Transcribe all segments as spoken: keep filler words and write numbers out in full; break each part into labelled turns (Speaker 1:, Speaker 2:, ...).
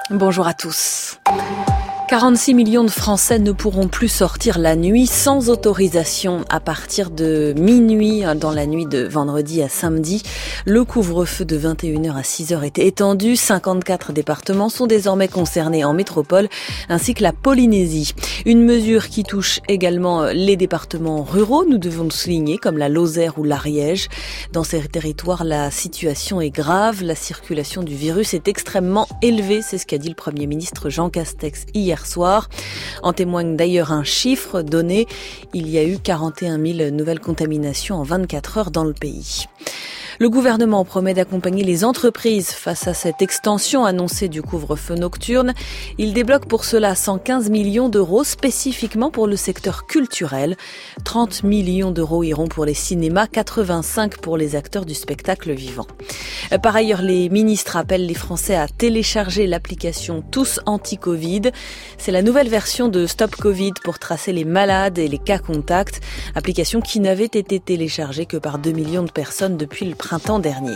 Speaker 1: Bonjour à tous. quarante-six millions de Français ne pourront plus sortir la nuit sans autorisation à partir de minuit dans la nuit de vendredi à samedi. Le couvre-feu de vingt et une heures à six heures est étendu. cinquante-quatre départements sont désormais concernés en métropole ainsi que la Polynésie. Une mesure qui touche également les départements ruraux, nous devons le souligner, comme la Lozère ou l'Ariège. Dans ces territoires, la situation est grave. La circulation du virus est extrêmement élevée. C'est ce qu'a dit le Premier ministre Jean Castex hier soir. En témoigne d'ailleurs un chiffre donné. Il y a eu quarante et un mille nouvelles contaminations en vingt-quatre heures dans le pays. Le gouvernement promet d'accompagner les entreprises face à cette extension annoncée du couvre-feu nocturne. Il débloque pour cela cent quinze millions d'euros spécifiquement pour le secteur culturel. trente millions d'euros iront pour les cinémas, quatre-vingt-cinq pour les acteurs du spectacle vivant. Par ailleurs, les ministres appellent les Français à télécharger l'application Tous Anti-Covid. C'est la nouvelle version de Stop Covid pour tracer les malades et les cas contacts. Application qui n'avait été téléchargée que par deux millions de personnes depuis le printemps dernier.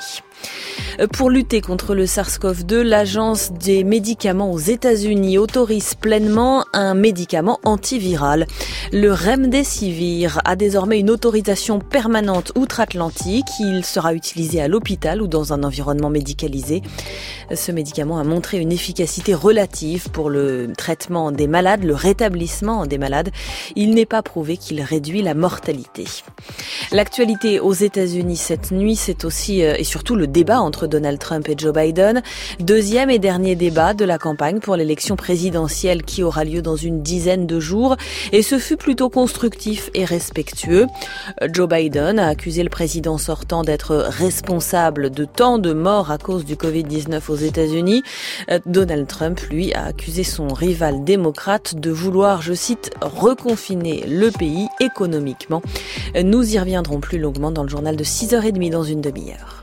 Speaker 1: Pour lutter contre le SARS-CoV deux, l'Agence des médicaments aux États-Unis autorise pleinement un médicament antiviral. Le Remdesivir a désormais une autorisation permanente outre-Atlantique. Il sera utilisé à l'hôpital ou dans un environnement médicalisé. Ce médicament a montré une efficacité relative pour le traitement des malades, le rétablissement des malades. Il n'est pas prouvé qu'il réduit la mortalité. L'actualité aux États-Unis cette nuit, c'est aussi et surtout le débat entre Donald Trump et Joe Biden. Deuxième et dernier débat de la campagne pour l'élection présidentielle qui aura lieu dans une dizaine de jours. Et ce fut plutôt constructif et respectueux. Joe Biden a accusé le président sortant d'être responsable de tant de morts à cause du covid dix-neuf aux États-Unis. Donald Trump, lui, a accusé son rival démocrate de vouloir, je cite, reconfiner le pays économiquement. Nous y reviendrons plus longuement dans le journal de six heures trente dans une demi-heure.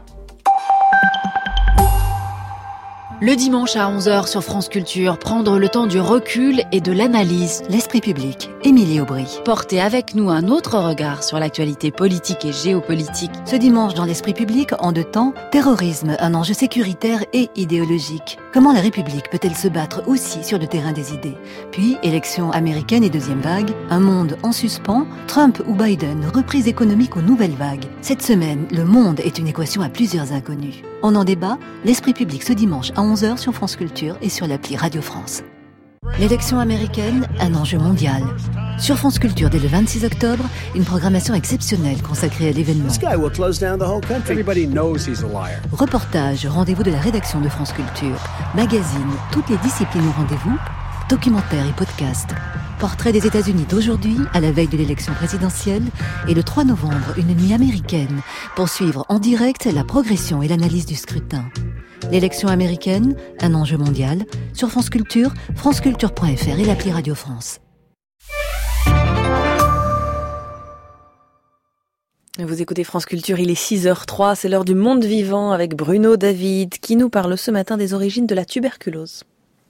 Speaker 2: Le dimanche à onze heures sur France Culture, prendre le temps du recul et de l'analyse.
Speaker 3: L'Esprit public, Émilie Aubry.
Speaker 2: Porter avec nous un autre regard sur l'actualité politique et géopolitique.
Speaker 3: Ce dimanche dans l'Esprit public, en deux temps, terrorisme, un enjeu sécuritaire et idéologique. Comment la République peut-elle se battre aussi sur le terrain des idées? Puis, élections américaines et deuxième vague, un monde en suspens, Trump ou Biden, reprise économique aux nouvelles vagues. Cette semaine, le monde est une équation à plusieurs inconnus. On en débat, l'Esprit public ce dimanche à onze heures sur France Culture et sur l'appli Radio France. L'élection américaine, un enjeu mondial. Sur France Culture dès le vingt-six octobre, une programmation exceptionnelle consacrée à l'événement. Reportages, rendez-vous de la rédaction de France Culture, magazines, toutes les disciplines au rendez-vous, documentaires et podcasts. Portrait des États-Unis d'aujourd'hui, à la veille de l'élection présidentielle, et le trois novembre, une nuit américaine, pour suivre en direct la progression et l'analyse du scrutin. L'élection américaine, un enjeu mondial, sur France Culture, franceculture point f r et l'appli Radio France.
Speaker 1: Vous écoutez France Culture, il est six heures trois, c'est l'heure du monde vivant avec Bruno David, qui nous parle ce matin des origines de la tuberculose.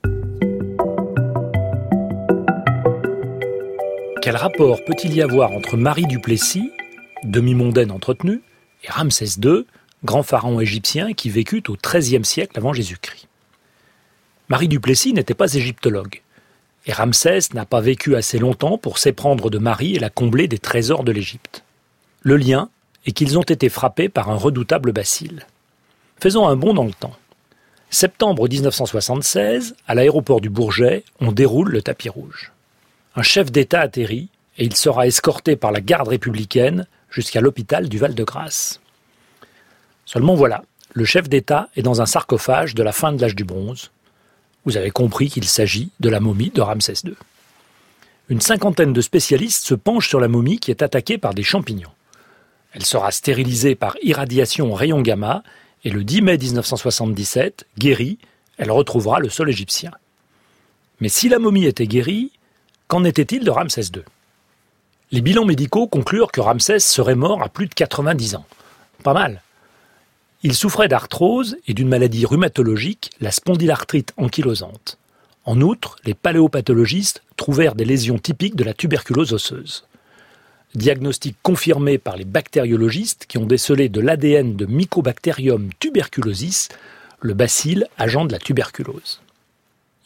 Speaker 4: Quel rapport peut-il y avoir entre Marie du Plessis, demi-mondaine entretenue, et Ramsès deux, grand pharaon égyptien qui vécut au treizième siècle avant Jésus-Christ? Marie du Plessis n'était pas égyptologue, et Ramsès n'a pas vécu assez longtemps pour s'éprendre de Marie et la combler des trésors de l'Égypte. Le lien est qu'ils ont été frappés par un redoutable bacille. Faisons un bond dans le temps. Septembre dix-neuf cent soixante-seize, à l'aéroport du Bourget, on déroule le tapis rouge. Un chef d'État atterrit et il sera escorté par la garde républicaine jusqu'à l'hôpital du Val-de-Grâce. Seulement voilà, le chef d'État est dans un sarcophage de la fin de l'âge du bronze. Vous avez compris qu'il s'agit de la momie de Ramsès deux. Une cinquantaine de spécialistes se penchent sur la momie qui est attaquée par des champignons. Elle sera stérilisée par irradiation en rayons gamma et le dix mai dix-neuf cent soixante-dix-sept, guérie, elle retrouvera le sol égyptien. Mais si la momie était guérie, qu'en était-il de Ramsès deux? Les bilans médicaux conclurent que Ramsès serait mort à plus de quatre-vingt-dix ans. Pas mal. Il souffrait d'arthrose et d'une maladie rhumatologique, la spondylarthrite ankylosante. En outre, les paléopathologistes trouvèrent des lésions typiques de la tuberculose osseuse. Diagnostic confirmé par les bactériologistes qui ont décelé de l'A D N de Mycobacterium tuberculosis, le bacille agent de la tuberculose.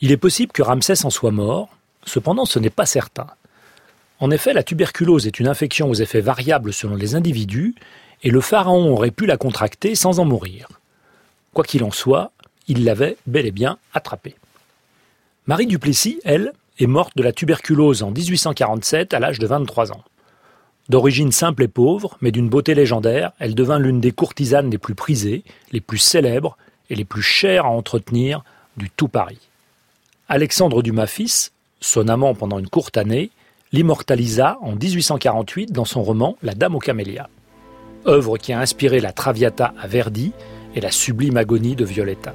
Speaker 4: Il est possible que Ramsès en soit mort, cependant ce n'est pas certain. En effet, la tuberculose est une infection aux effets variables selon les individus, et le pharaon aurait pu la contracter sans en mourir. Quoi qu'il en soit, il l'avait bel et bien attrapée. Marie du Plessis, elle, est morte de la tuberculose en dix-huit cent quarante-sept à l'âge de vingt-trois ans. D'origine simple et pauvre, mais d'une beauté légendaire, elle devint l'une des courtisanes les plus prisées, les plus célèbres et les plus chères à entretenir du tout Paris. Alexandre Dumas fils, son amant pendant une courte année, l'immortalisa en dix-huit cent quarante-huit dans son roman La Dame aux camélias, œuvre qui a inspiré la Traviata à Verdi et la sublime agonie de Violetta.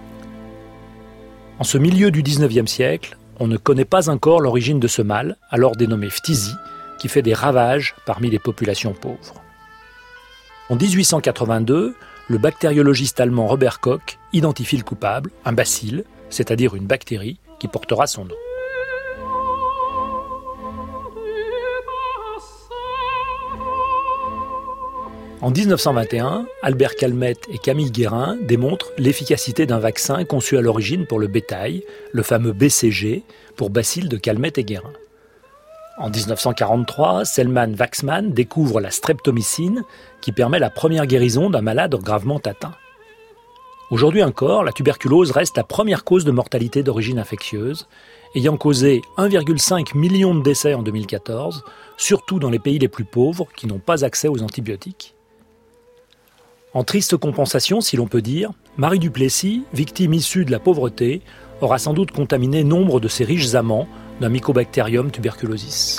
Speaker 4: En ce milieu du dix-neuvième siècle, on ne connaît pas encore l'origine de ce mal, alors dénommé phtisie, qui fait des ravages parmi les populations pauvres. En dix-huit cent quatre-vingt-deux, le bactériologiste allemand Robert Koch identifie le coupable, un bacille, c'est-à-dire une bactérie, qui portera son nom. En dix-neuf cent vingt et un, Albert Calmette et Camille Guérin démontrent l'efficacité d'un vaccin conçu à l'origine pour le bétail, le fameux B C G, pour bacilles de Calmette et Guérin. En dix-neuf cent quarante-trois, Selman Waksman découvre la streptomycine qui permet la première guérison d'un malade gravement atteint. Aujourd'hui encore, la tuberculose reste la première cause de mortalité d'origine infectieuse, ayant causé un virgule cinq million de décès en deux mille quatorze, surtout dans les pays les plus pauvres qui n'ont pas accès aux antibiotiques. En triste compensation, si l'on peut dire, Marie du Plessis, victime issue de la pauvreté, aura sans doute contaminé nombre de ses riches amants d'un Mycobacterium tuberculosis.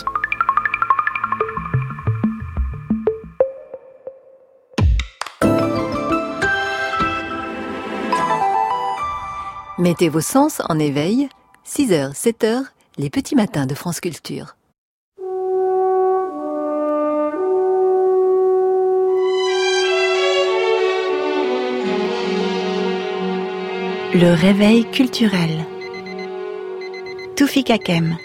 Speaker 3: Mettez vos sens en éveil, six heures, sept heures, les petits matins de France Culture.
Speaker 5: Le réveil culturel. Toufik Hakem.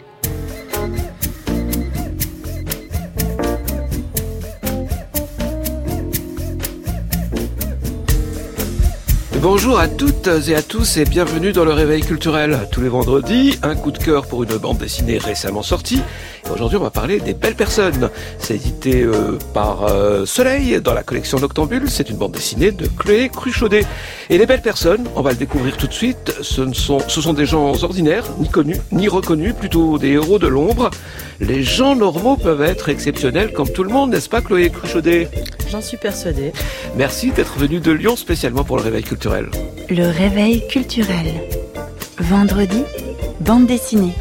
Speaker 6: Bonjour à toutes et à tous et bienvenue dans le Réveil culturel. Tous les vendredis, un coup de cœur pour une bande dessinée récemment sortie. Et aujourd'hui, on va parler des Belles Personnes. C'est édité euh, par euh, Soleil dans la collection Noctambule. C'est une bande dessinée de Chloé Cruchaudet. Et les Belles Personnes, on va le découvrir tout de suite. Ce ne sont, ce sont des gens ordinaires, ni connus, ni reconnus, plutôt des héros de l'ombre. Les gens normaux peuvent être exceptionnels comme tout le monde, n'est-ce pas Chloé Cruchaudet ?
Speaker 7: J'en suis persuadée.
Speaker 6: Merci d'être venue de Lyon spécialement pour le Réveil culturel.
Speaker 5: Le réveil culturel. Vendredi, bande dessinée.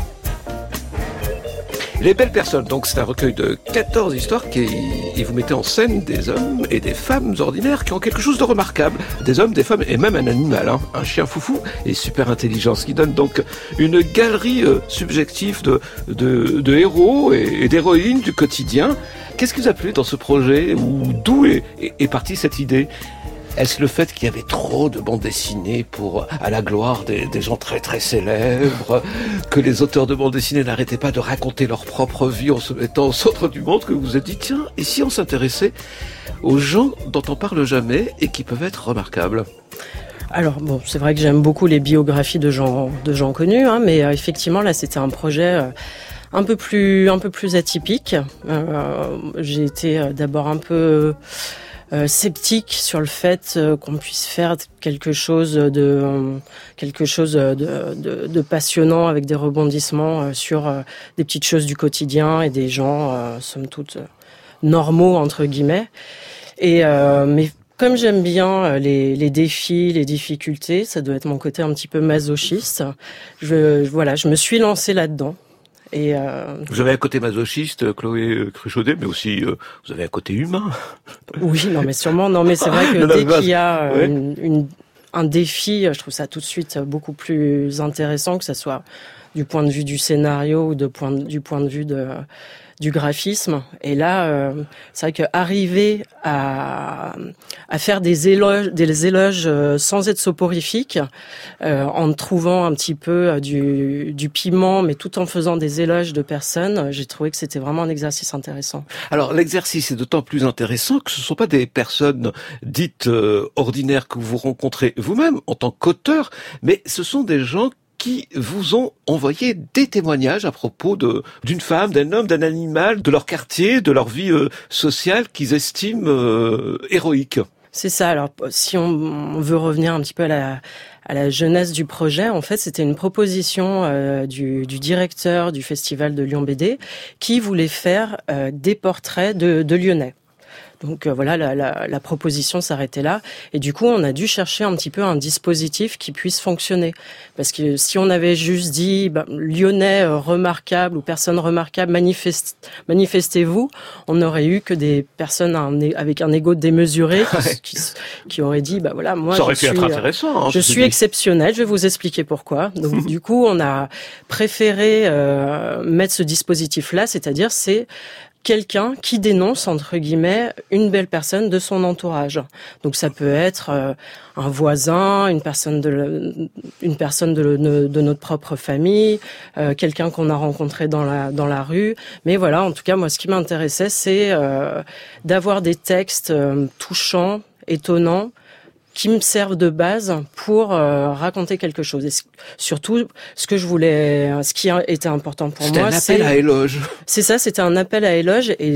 Speaker 6: Les Belles Personnes, donc c'est un recueil de quatorze histoires qui, et vous mettez en scène des hommes et des femmes ordinaires qui ont quelque chose de remarquable. Des hommes, des femmes et même un animal, hein, un chien foufou et super intelligent, ce qui donne donc une galerie euh, subjective de, de, de héros et, et d'héroïnes du quotidien. Qu'est-ce qui vous a plu dans ce projet ou d'où est, est, est partie cette idée ? Est-ce le fait qu'il y avait trop de bandes dessinées pour, à la gloire des, des gens très très célèbres, que les auteurs de bandes dessinées n'arrêtaient pas de raconter leur propre vie en se mettant au centre du monde, que vous vous êtes dit, tiens, et si on s'intéressait aux gens dont on parle jamais et qui peuvent être remarquables ?
Speaker 7: Alors bon, c'est vrai que j'aime beaucoup les biographies de gens, de gens connus, hein, mais euh, effectivement là c'était un projet euh, un peu plus, un peu plus atypique. Euh, j'ai été euh, d'abord un peu Euh, sceptique sur le fait euh, qu'on puisse faire quelque chose de euh, quelque chose de, de, de passionnant avec des rebondissements euh, sur euh, des petites choses du quotidien et des gens euh, somme toute euh, normaux entre guillemets. Et euh, mais comme j'aime bien les, les défis, les difficultés, ça doit être mon côté un petit peu masochiste. Je, voilà, je me suis lancée là-dedans. Et euh...
Speaker 6: Vous avez un côté masochiste, Chloé Cruchaudet, mais aussi euh, vous avez un côté humain.
Speaker 7: Oui, non, mais sûrement. Non, mais c'est vrai que dès qu'il y a ouais. une, une, un défi, je trouve ça tout de suite beaucoup plus intéressant, que ça soit du point de vue du scénario ou de point de, du point de vue de du graphisme. Et là, euh, c'est vrai qu'arriver à, à faire des éloges, des éloges euh, sans être soporifique, euh, en trouvant un petit peu euh, du, du piment, mais tout en faisant des éloges de personnes, j'ai trouvé que c'était vraiment un exercice intéressant.
Speaker 6: Alors, l'exercice est d'autant plus intéressant que ce ne sont pas des personnes dites euh, ordinaires que vous rencontrez vous-même en tant qu'auteur, mais ce sont des gens qui vous ont envoyé des témoignages à propos de d'une femme, d'un homme, d'un animal, de leur quartier, de leur vie euh, sociale qu'ils estiment euh, héroïque.
Speaker 7: C'est ça. Alors, si on veut revenir un petit peu à la, à la jeunesse du projet, en fait, c'était une proposition euh, du, du directeur du festival de Lyon B D qui voulait faire euh, des portraits de, de Lyonnais. Donc euh, voilà, la, la, la proposition s'arrêtait là. Et du coup, on a dû chercher un petit peu un dispositif qui puisse fonctionner. Parce que si on avait juste dit bah, Lyonnais euh, remarquable ou personne remarquable, manifeste, manifestez-vous, on n'aurait eu que des personnes un, avec un ego démesuré qui, qui, qui auraient dit bah voilà, moi
Speaker 6: ça aurait
Speaker 7: je
Speaker 6: pu
Speaker 7: suis,
Speaker 6: être intéressant. Hein,
Speaker 7: je suis exceptionnel. Je vais vous expliquer pourquoi. Donc du coup, on a préféré euh, mettre ce dispositif-là, c'est-à-dire c'est quelqu'un qui dénonce, entre guillemets, une belle personne de son entourage. Donc ça peut être euh, un voisin, une personne de, le, une personne de, le, de notre propre famille, euh, quelqu'un qu'on a rencontré dans la, dans la rue. Mais voilà, en tout cas, moi, ce qui m'intéressait, c'est euh, d'avoir des textes euh, touchants, étonnants, qui me servent de base pour euh, raconter quelque chose. Et c- surtout, ce que je voulais, ce qui était important pour
Speaker 6: c'était
Speaker 7: moi,
Speaker 6: un
Speaker 7: c'est...
Speaker 6: appel à éloge.
Speaker 7: C'est ça, c'était un appel à éloge. Et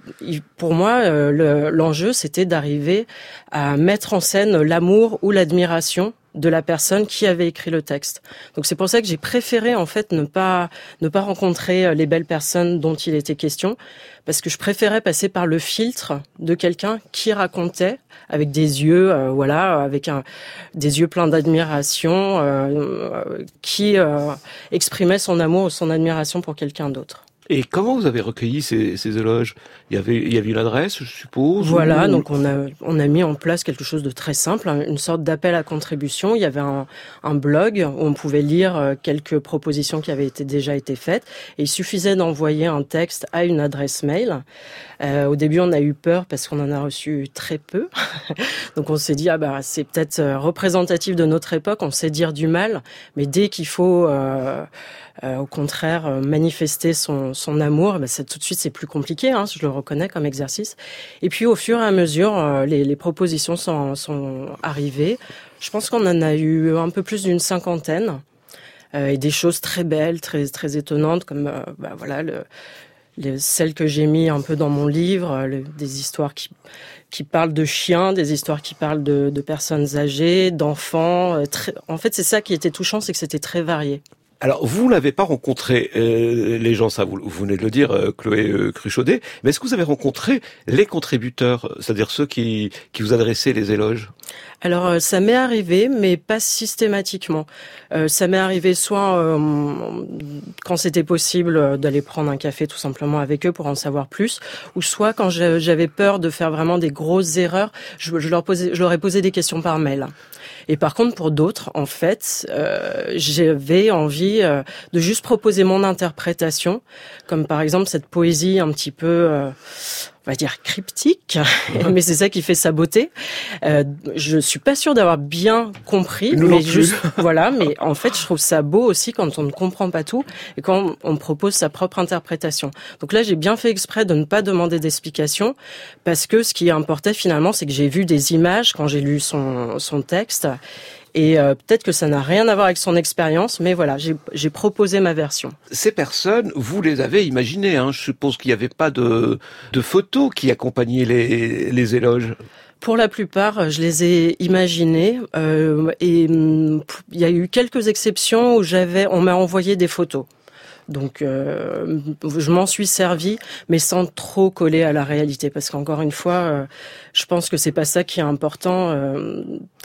Speaker 7: pour moi, euh, le, l'enjeu, c'était d'arriver à mettre en scène l'amour ou l'admiration de la personne qui avait écrit le texte. Donc c'est pour ça que j'ai préféré en fait ne pas ne pas rencontrer les belles personnes dont il était question, parce que je préférais passer par le filtre de quelqu'un qui racontait avec des yeux euh, voilà avec un des yeux pleins d'admiration, euh, qui euh, exprimait son amour ou son admiration pour quelqu'un d'autre.
Speaker 6: Et comment vous avez recueilli ces, ces éloges ? Il y avait, il y avait une adresse, je suppose.
Speaker 7: Voilà,
Speaker 6: ou...
Speaker 7: donc on a on a mis en place quelque chose de très simple, une sorte d'appel à contribution. Il y avait un, un blog où on pouvait lire quelques propositions qui avaient été déjà été faites. Et il suffisait d'envoyer un texte à une adresse mail. Euh, au début, on a eu peur parce qu'on en a reçu très peu. Donc on s'est dit ah bah c'est peut-être représentatif de notre époque. On sait dire du mal, mais dès qu'il faut euh, euh, au contraire manifester son son amour, bah, ça, tout de suite c'est plus compliqué. Hein, je le reconnais comme exercice. Et puis au fur et à mesure, euh, les, les propositions sont, sont arrivées. Je pense qu'on en a eu un peu plus d'une cinquantaine, euh, et des choses très belles, très très étonnantes, comme euh, bah, voilà le, les, celles que j'ai mis un peu dans mon livre, le, des histoires qui qui parlent de chiens, des histoires qui parlent de, de personnes âgées, d'enfants. Euh, très, en fait, c'est ça qui était touchant, c'est que c'était très varié.
Speaker 6: Alors, vous n'avez pas rencontré euh, les gens, ça vous, vous venez de le dire, euh, Chloé euh, Cruchaudet, mais est-ce que vous avez rencontré les contributeurs, c'est-à-dire ceux qui, qui vous adressaient les éloges ?
Speaker 7: Alors, euh, ça m'est arrivé, mais pas systématiquement. Euh, ça m'est arrivé soit euh, quand c'était possible d'aller prendre un café tout simplement avec eux pour en savoir plus, ou soit quand j'avais peur de faire vraiment des grosses erreurs, je, je, leur, posais, je leur ai posé des questions par mail. Et par contre, pour d'autres, en fait, euh, j'avais envie euh, de juste proposer mon interprétation, comme par exemple cette poésie un petit peu, euh, on va dire cryptique, mais c'est ça qui fait sa beauté. Euh, je suis pas sûre d'avoir bien compris,
Speaker 6: Nous
Speaker 7: mais
Speaker 6: non plus.
Speaker 7: juste voilà. Mais en fait, je trouve ça beau aussi quand on ne comprend pas tout et quand on propose sa propre interprétation. Donc là, j'ai bien fait exprès de ne pas demander d'explication parce que ce qui importait finalement, c'est que j'ai vu des images quand j'ai lu son son texte. Et euh, peut-être que ça n'a rien à voir avec son expérience, mais voilà, j'ai, j'ai proposé ma version.
Speaker 6: Ces personnes, vous les avez imaginées, hein. Je suppose qu'il n'y avait pas de, de photos qui accompagnaient les, les éloges.
Speaker 7: Pour la plupart, je les ai imaginées, euh, et il y a eu quelques exceptions où j'avais, on m'a envoyé des photos. Donc, euh, je m'en suis servi, mais sans trop coller à la réalité, parce qu'encore une fois, euh, je pense que c'est pas ça qui est important. Euh,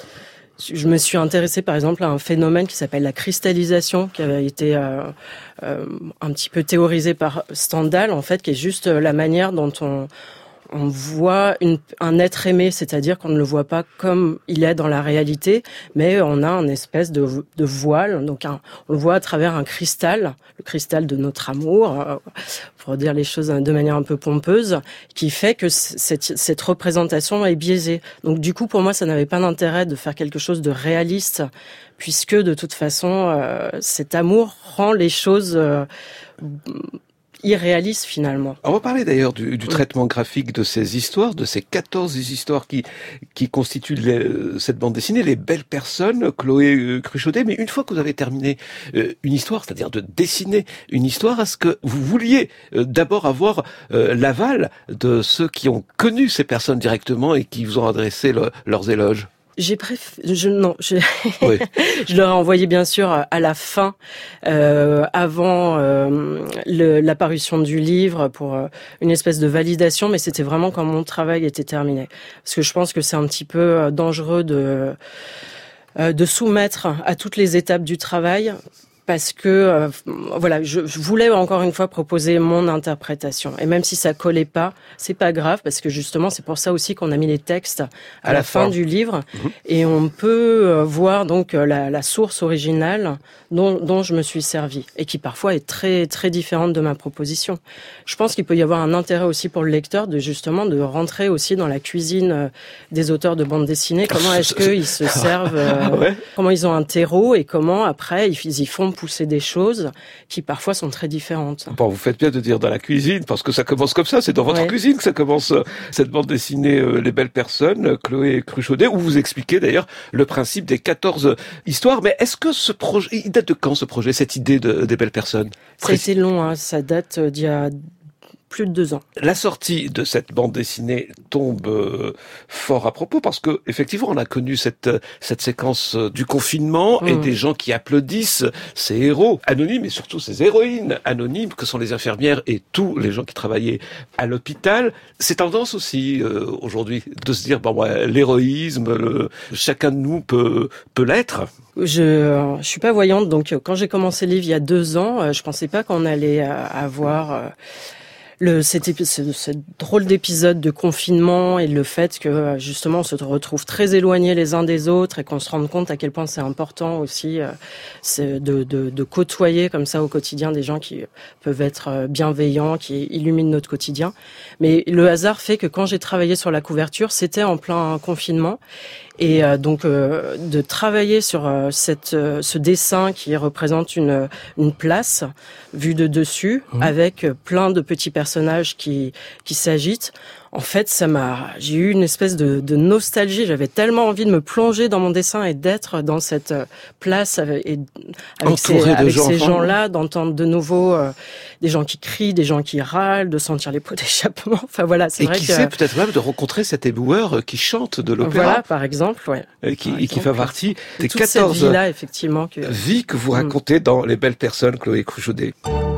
Speaker 7: Je me suis intéressée, par exemple, à un phénomène qui s'appelle la cristallisation, qui avait été euh, euh, un petit peu théorisé par Stendhal, en fait, qui est juste la manière dont on, on voit une, un être aimé, c'est-à-dire qu'on ne le voit pas comme il est dans la réalité, mais on a une espèce de, de voile, donc un, on le voit à travers un cristal, le cristal de notre amour, euh, pour dire les choses de manière un peu pompeuse, qui fait que cette, cette représentation est biaisée. Donc du coup, pour moi, ça n'avait pas d'intérêt de faire quelque chose de réaliste, puisque de toute façon, euh, cet amour rend les choses... Euh, irréaliste finalement.
Speaker 6: On va parler d'ailleurs du, du traitement graphique de ces histoires, de ces quatorze histoires qui qui constituent les, cette bande dessinée, les belles personnes, Chloé euh, Cruchaudet. Mais une fois que vous avez terminé euh, une histoire, c'est-à-dire de dessiner une histoire, est-ce que vous vouliez euh, d'abord avoir euh, l'aval de ceux qui ont connu ces personnes directement et qui vous ont adressé le, leurs éloges?
Speaker 7: J'ai préféré, je, non, je,
Speaker 6: oui.
Speaker 7: je leur ai envoyé bien sûr à la fin, euh, avant euh, le, la parution du livre pour euh, une espèce de validation, mais c'était vraiment quand mon travail était terminé. Parce que je pense que c'est un petit peu dangereux de, euh, de soumettre à toutes les étapes du travail. Parce que euh, voilà, je, je voulais encore une fois proposer mon interprétation. Et même si ça collait pas, c'est pas grave parce que justement c'est pour ça aussi qu'on a mis les textes à, à la, la fin, fin du livre mmh. et on peut euh, voir donc la, la source originale dont, dont je me suis servi et qui parfois est très très différente de ma proposition. Je pense qu'il peut y avoir un intérêt aussi pour le lecteur de justement de rentrer aussi dans la cuisine des auteurs de bande dessinée. Comment est-ce qu'ils se servent, euh, ouais. comment ils ont un terreau et comment après ils, ils y font pousser des choses qui parfois sont très différentes.
Speaker 6: Bon, vous faites bien de dire dans la cuisine, parce que ça commence comme ça, c'est dans votre ouais. cuisine que ça commence, cette bande dessinée euh, Les Belles Personnes, Chloé Cruchaudet, où vous expliquez d'ailleurs le principe des quatorze histoires. Mais est-ce que ce projet, il date de quand ce projet, cette idée de, des Belles Personnes?
Speaker 7: Ça a été long, hein, ça date d'il y a plus de deux ans.
Speaker 6: La sortie de cette bande dessinée tombe euh, fort à propos parce que effectivement on a connu cette cette séquence du confinement mmh. et des gens qui applaudissent ces héros anonymes et surtout ces héroïnes anonymes que sont les infirmières et tous les gens qui travaillaient à l'hôpital. C'est tendance aussi euh, aujourd'hui de se dire bon ouais, l'héroïsme, le, chacun de nous peut peut l'être.
Speaker 7: Je je suis pas voyante donc quand j'ai commencé le livre il y a deux ans, je pensais pas qu'on allait avoir euh, Le, cet ce, ce drôle d'épisode de confinement et le fait que justement on se retrouve très éloignés les uns des autres et qu'on se rende compte à quel point c'est important aussi euh, c'est de, de, de côtoyer comme ça au quotidien des gens qui peuvent être bienveillants, qui illuminent notre quotidien. Mais le hasard fait que quand j'ai travaillé sur la couverture, c'était en plein confinement. Et euh, donc euh, de travailler sur euh, cette, euh, ce dessin qui représente une, une place vue de dessus, mmh. avec plein de petits personnages qui, qui s'agitent. En fait, ça m'a, j'ai eu une espèce de, de nostalgie. J'avais tellement envie de me plonger dans mon dessin et d'être dans cette place avec, et, avec ces, avec gens, ces gens-là, d'entendre de nouveau euh, des gens qui crient, des gens qui râlent, de sentir les pots d'échappement. Enfin voilà, c'est
Speaker 6: et
Speaker 7: vrai
Speaker 6: qui
Speaker 7: que
Speaker 6: sait peut-être même de rencontrer cet éboueur qui chante de l'opéra.
Speaker 7: Voilà, par exemple, ouais.
Speaker 6: Et qui,
Speaker 7: par
Speaker 6: et qui fait partie des
Speaker 7: toute
Speaker 6: quatorze
Speaker 7: cette vie-là, effectivement, que...
Speaker 6: vies que vous racontez mmh. dans Les Belles Personnes, Chloé Cruchaudet.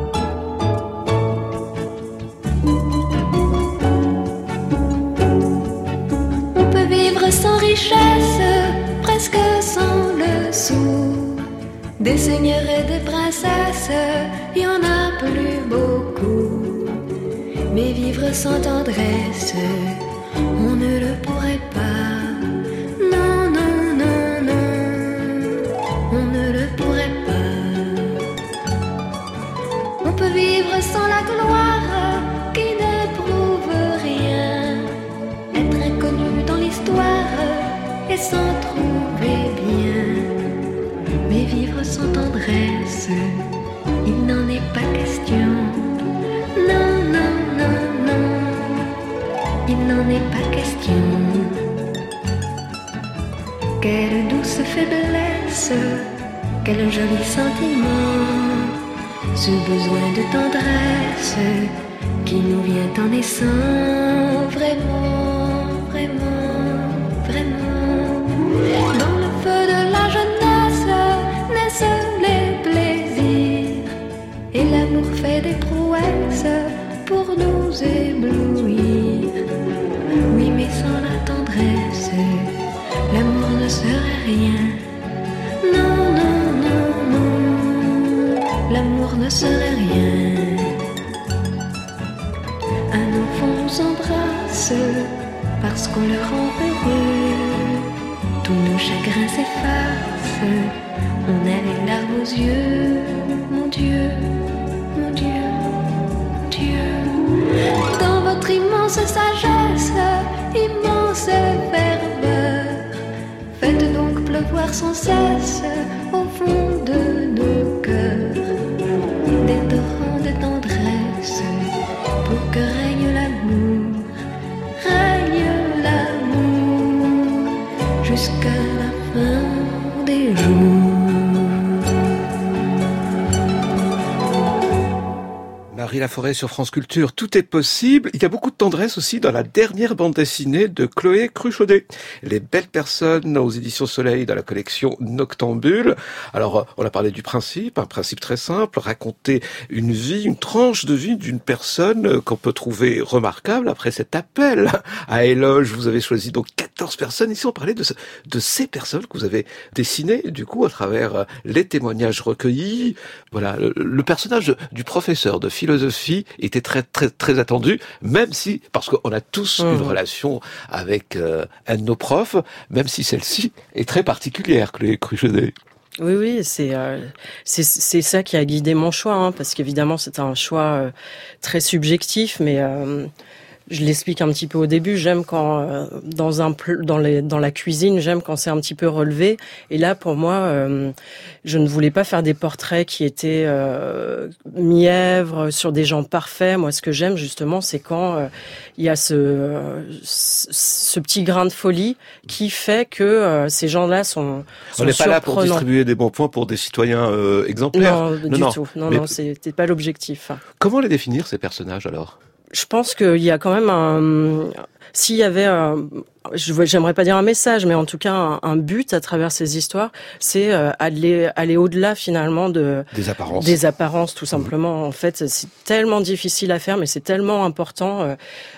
Speaker 8: Sans richesse, presque sans le sou, des seigneurs et des princesses, il y en a plus beaucoup. Mais vivre sans tendresse, on ne le pourrait pas. Non, non, non, non, on ne le pourrait pas. On peut vivre sans la gloire qui n'éprouve rien, être inconnu dans l'histoire et s'en trouver bien. Mais vivre sans tendresse, il n'en est pas question. Non, non, non, non, il n'en est pas question. Quelle douce faiblesse, quel joli sentiment, ce besoin de tendresse qui nous vient en naissant. Vraiment, vraiment, vraiment. Dans le feu de la jeunesse naissent les plaisirs, et l'amour fait des prouesses pour nous éblouir. Oui, mais sans la tendresse, l'amour ne serait rien. Non, non, non, non, l'amour ne serait rien. Un enfant nous embrasse parce qu'on le rend heureux. Tous nos chagrins s'effacent, on a les larmes aux yeux. Mon Dieu, mon Dieu, mon Dieu. Dans votre immense sagesse, immense ferveur, faites donc pleuvoir sans cesse au fond de nos cœurs des torrents de tendresse
Speaker 6: Marie Laforêt sur France Culture, tout est possible. Il y a beaucoup de tendresse aussi dans la dernière bande dessinée de Chloé Cruchaudet. Les belles personnes aux éditions Soleil dans la collection Noctambule. Alors, on a parlé du principe, un principe très simple, raconter une vie, une tranche de vie d'une personne qu'on peut trouver remarquable après cet appel à éloge. Vous avez choisi donc quatorze personnes. Ici, on parlait de, ce, de ces personnes que vous avez dessinées, du coup, à travers les témoignages recueillis. Voilà, le, le personnage du professeur de philosophie était très très très attendu, même si, parce qu'on a tous mmh. une relation avec euh, un de nos profs, même si celle-ci est très particulière, Chloé Cruchaudet.
Speaker 7: Oui, oui, c'est euh, c'est c'est ça qui a guidé mon choix, hein, parce qu'évidemment c'est un choix euh, très subjectif, mais euh, je l'explique un petit peu au début. J'aime quand euh, dans un dans les dans la cuisine, j'aime quand c'est un petit peu relevé. Et là, pour moi, euh, je ne voulais pas faire des portraits qui étaient euh, mièvres sur des gens parfaits. Moi, ce que j'aime justement, c'est quand euh, il y a ce, euh, ce petit grain de folie qui fait que euh, ces gens-là sont, sont
Speaker 6: On n'est pas là pour distribuer des bons points pour des citoyens euh, exemplaires.
Speaker 7: Non, non du non. tout. Non, Mais... non, c'était pas l'objectif.
Speaker 6: Comment les définir, ces personnages, alors ?
Speaker 7: Je pense qu'il y a quand même un... S'il y avait, un, j'aimerais pas dire un message, mais en tout cas un, un but à travers ces histoires, c'est aller aller au-delà finalement de
Speaker 6: des apparences,
Speaker 7: des apparences tout simplement. Mmh. En fait, c'est tellement difficile à faire, mais c'est tellement important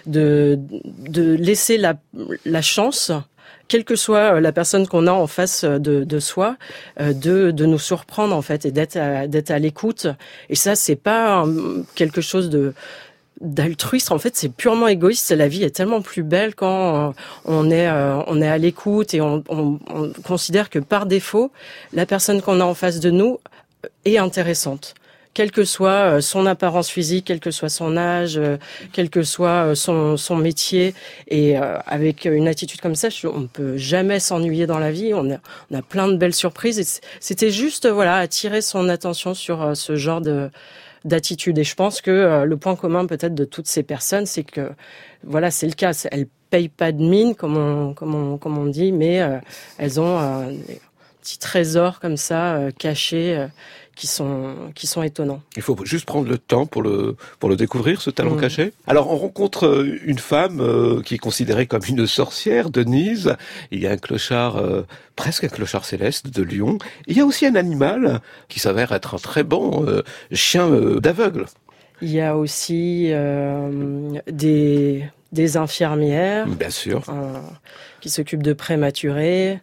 Speaker 7: de de laisser la la chance, quelle que soit la personne qu'on a en face de, de soi, de, de nous surprendre en fait et d'être à, d'être à l'écoute. Et ça, c'est pas un, quelque chose de d'altruiste, en fait, c'est purement égoïste. La vie est tellement plus belle quand on est euh, on est à l'écoute et on, on, on considère que par défaut, la personne qu'on a en face de nous est intéressante. Quelle que soit son apparence physique, quel que soit son âge, quel que soit son, son métier. Et euh, avec une attitude comme ça, on ne peut jamais s'ennuyer dans la vie. On a, on a plein de belles surprises. Et c'était juste voilà attirer son attention sur ce genre de d'attitude. Et je pense que euh, le point commun peut-être de toutes ces personnes, c'est que voilà, c'est le cas. Elles payent pas de mine, comme on comme on comme on dit, mais euh, elles ont euh, des petits trésors comme ça euh, cachés. Euh, qui sont qui sont étonnants.
Speaker 6: Il faut juste prendre le temps pour le pour le découvrir, ce talent mmh. caché. Alors on rencontre une femme euh, qui est considérée comme une sorcière, Denise. Il y a un clochard, euh, presque un clochard céleste de Lyon. Il y a aussi un animal qui s'avère être un très bon euh, chien euh, d'aveugle.
Speaker 7: Il y a aussi euh, des des infirmières,
Speaker 6: bien sûr,
Speaker 7: euh, qui s'occupent de prématurés.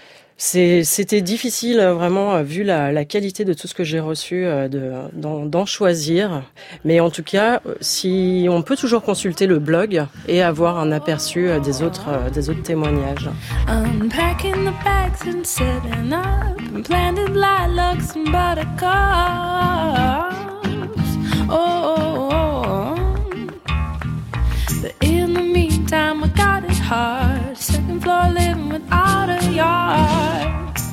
Speaker 7: C'est, c'était difficile vraiment vu la, la qualité de tout ce que j'ai reçu de, d'en, d'en choisir. Mais en tout cas, si on peut toujours consulter le blog et avoir un aperçu des autres, des autres témoignages. Unpacking the bags and setting up and planted lilacs and buttercups. Oh, oh, oh. But in the meantime, I got it hard. Second floor living without a yard.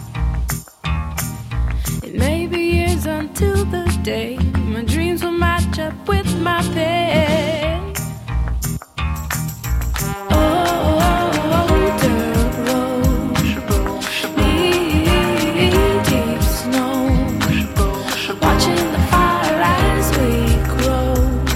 Speaker 7: It may be years until the day my dreams will match up with my pay. Oh, oh, oh, dirt road, knee deep snow, watching the fire as we grow.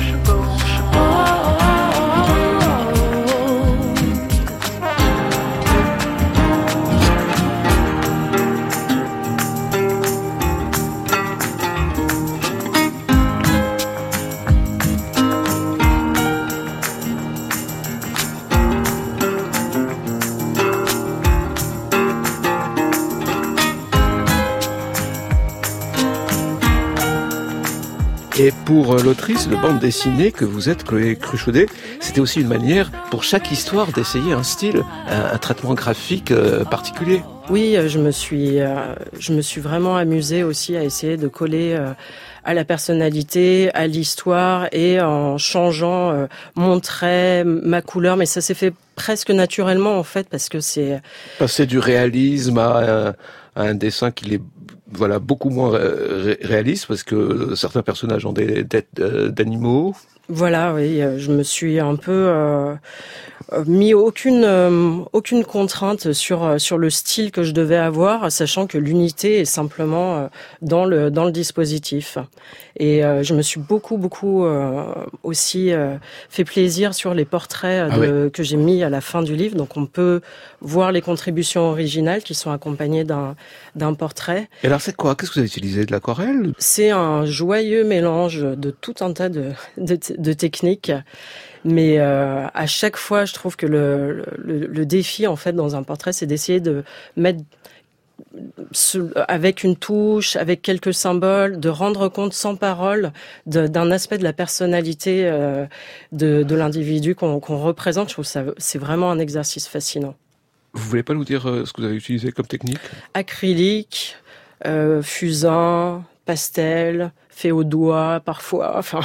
Speaker 6: Et pour l'autrice de bande dessinée que vous êtes, Chloé Cruchaudet, c'était aussi une manière pour chaque histoire d'essayer un style, un, un traitement graphique euh, particulier.
Speaker 7: Oui, je me suis, euh, je me suis vraiment amusée aussi à essayer de coller euh, à la personnalité, à l'histoire et en changeant euh, mon trait, ma couleur. Mais ça s'est fait presque naturellement en fait parce que c'est...
Speaker 6: Passer du réalisme à un, à un dessin qui est voilà beaucoup moins ré- réaliste parce que certains personnages ont des têtes euh, d'animaux.
Speaker 7: Voilà, oui, je me suis un peu euh, mis aucune euh, aucune contrainte sur sur le style que je devais avoir, sachant que l'unité est simplement euh, dans le dans le dispositif. Et euh, je me suis beaucoup beaucoup euh, aussi euh, fait plaisir sur les portraits de, ah ouais. que j'ai mis à la fin du livre. Donc on peut voir les contributions originales qui sont accompagnées d'un d'un portrait.
Speaker 6: Et alors c'est quoi ? Qu'est-ce que vous avez utilisé ? De l'aquarelle ?
Speaker 7: C'est un joyeux mélange de tout un tas de de, de techniques. Mais euh, à chaque fois, je trouve que le, le, le défi, en fait, dans un portrait, c'est d'essayer de mettre avec une touche, avec quelques symboles, de rendre compte sans parole de, d'un aspect de la personnalité euh, de, de l'individu qu'on, qu'on représente. Je trouve que ça, c'est vraiment un exercice fascinant.
Speaker 6: Vous voulez pas nous dire ce que vous avez utilisé comme technique ?
Speaker 7: Acrylique, euh, fusain, pastel, fait au doigt parfois, enfin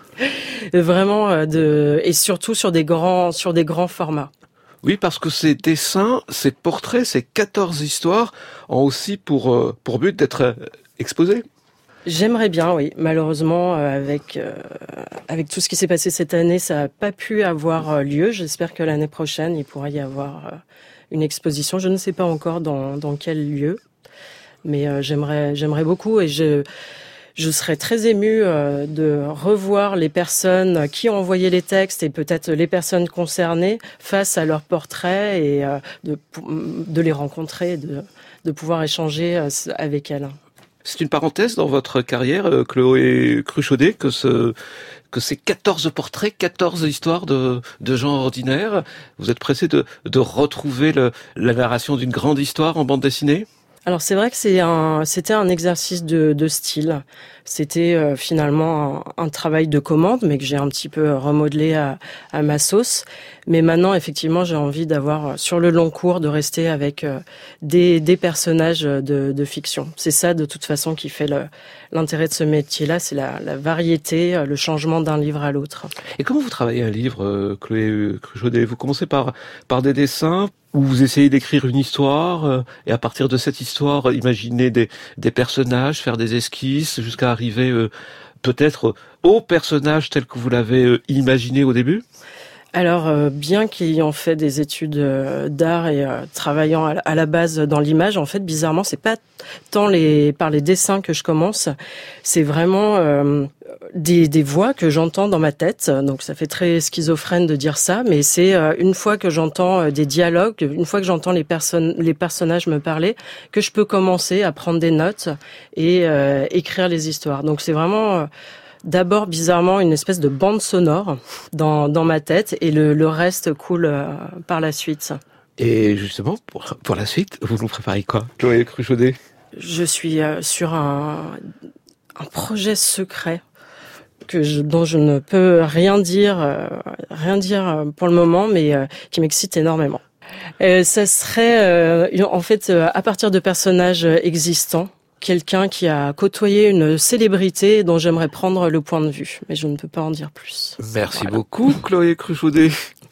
Speaker 7: vraiment de et surtout sur des grands sur des grands formats.
Speaker 6: Oui, parce que ces dessins, ces portraits, ces quatorze histoires ont aussi pour pour but d'être exposés.
Speaker 7: J'aimerais bien, oui. Malheureusement, avec euh, avec tout ce qui s'est passé cette année, ça n'a pas pu avoir lieu. J'espère que l'année prochaine, il pourra y avoir euh, une exposition. Je ne sais pas encore dans dans quel lieu, mais euh, j'aimerais j'aimerais beaucoup et je Je serais très émue euh, de revoir les personnes qui ont envoyé les textes et peut-être les personnes concernées face à leurs portraits et euh, de, de les rencontrer, de, de pouvoir échanger euh, avec elles.
Speaker 6: C'est une parenthèse dans votre carrière, euh, Chloé Cruchaudet, que ce que ces quatorze portraits, quatorze histoires de, de gens ordinaires, vous êtes pressé de, de retrouver le, la narration d'une grande histoire en bande dessinée ?
Speaker 7: Alors c'est vrai que c'est un, c'était un exercice de, de style. C'était euh, finalement un, un travail de commande, mais que j'ai un petit peu remodelé à, à ma sauce. Mais maintenant, effectivement, j'ai envie d'avoir sur le long cours de rester avec euh, des, des personnages de, de fiction. C'est ça, de toute façon, qui fait le, l'intérêt de ce métier-là, c'est la, la variété, le changement d'un livre à l'autre.
Speaker 6: Et comment vous travaillez un livre, euh, Chloé Cruchaudet ? Vous commencez par par des dessins, où vous essayez d'écrire une histoire, euh, et à partir de cette histoire, imaginer des, des personnages, faire des esquisses, jusqu'à arriver euh, peut-être au personnage tel que vous l'avez euh, imaginé au début ?
Speaker 7: Alors, euh, bien qu'ayant fait des études euh, d'art et euh, travaillant à, à la base dans l'image, en fait, bizarrement, c'est pas tant les par les dessins que je commence, c'est vraiment euh, des, des voix que j'entends dans ma tête. Donc, ça fait très schizophrène de dire ça, mais c'est euh, une fois que j'entends euh, des dialogues, une fois que j'entends les personnes, les personnages me parler, que je peux commencer à prendre des notes et euh, écrire les histoires. Donc, c'est vraiment euh, d'abord, bizarrement, une espèce de bande sonore dans, dans ma tête et le, le reste coule euh, par la suite.
Speaker 6: Et justement, pour, pour la suite, vous nous préparez quoi, Chloé Cruchaudet ?
Speaker 7: Je suis euh, sur un, un projet secret que je, dont je ne peux rien dire, euh, rien dire pour le moment, mais euh, qui m'excite énormément. Euh, ça serait, euh, en fait, euh, à partir de personnages existants. Quelqu'un qui a côtoyé une célébrité dont j'aimerais prendre le point de vue. Mais je ne peux pas en dire plus.
Speaker 6: Merci voilà. beaucoup,
Speaker 7: beaucoup,
Speaker 6: Chloé Cruchaudet.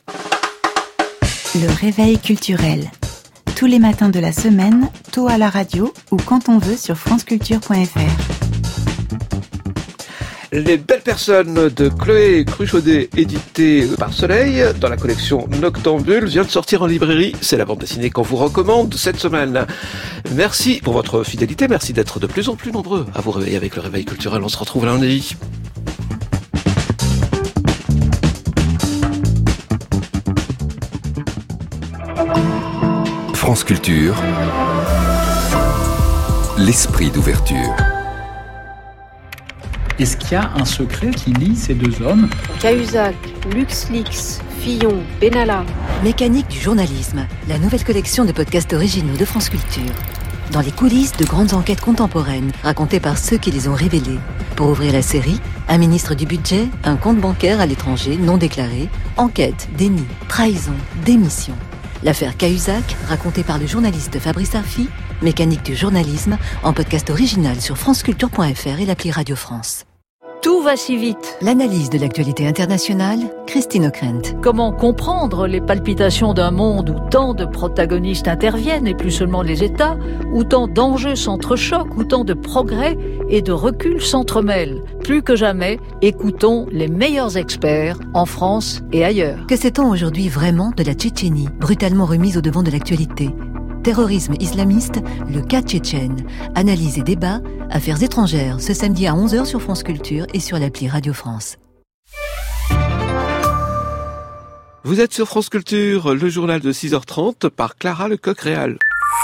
Speaker 5: Le réveil culturel. Tous les matins de la semaine, tôt à la radio ou quand on veut sur franceculture point f r.
Speaker 6: Les belles personnes de Chloé Cruchaudet, éditées par Soleil dans la collection Noctambule, vient de sortir en librairie. C'est la bande dessinée qu'on vous recommande cette semaine. Merci pour votre fidélité. Merci d'être de plus en plus nombreux à vous réveiller avec le réveil culturel. On se retrouve lundi.
Speaker 9: France Culture, l'esprit d'ouverture.
Speaker 10: Est-ce qu'il y a un secret qui lie ces deux hommes ?
Speaker 11: Cahuzac, LuxLeaks, Fillon, Benalla.
Speaker 3: Mécanique du journalisme, la nouvelle collection de podcasts originaux de France Culture. Dans les coulisses de grandes enquêtes contemporaines, racontées par ceux qui les ont révélées. Pour ouvrir la série, un ministre du budget, un compte bancaire à l'étranger non déclaré, enquête, déni, trahison, démission. L'affaire Cahuzac, racontée par le journaliste Fabrice Arfi, Mécanique du journalisme, en podcast original sur franceculture point f r et l'appli Radio France.
Speaker 12: Tout va si vite.
Speaker 3: L'analyse de l'actualité internationale, Christine O'Krent.
Speaker 12: Comment comprendre les palpitations d'un monde où tant de protagonistes interviennent, et plus seulement les États, où tant d'enjeux s'entrechoquent, où tant de progrès et de recul s'entremêlent. Plus que jamais, écoutons les meilleurs experts en France et ailleurs.
Speaker 3: Que sait-on aujourd'hui vraiment de la Tchétchénie, brutalement remise au devant de l'actualité ? Terrorisme islamiste, le cas tchétchène. Analyse et débat, affaires étrangères, ce samedi à onze heures sur France Culture et sur l'appli Radio France.
Speaker 6: Vous êtes sur France Culture, le journal de six heures trente par Clara Lecoq-Réal.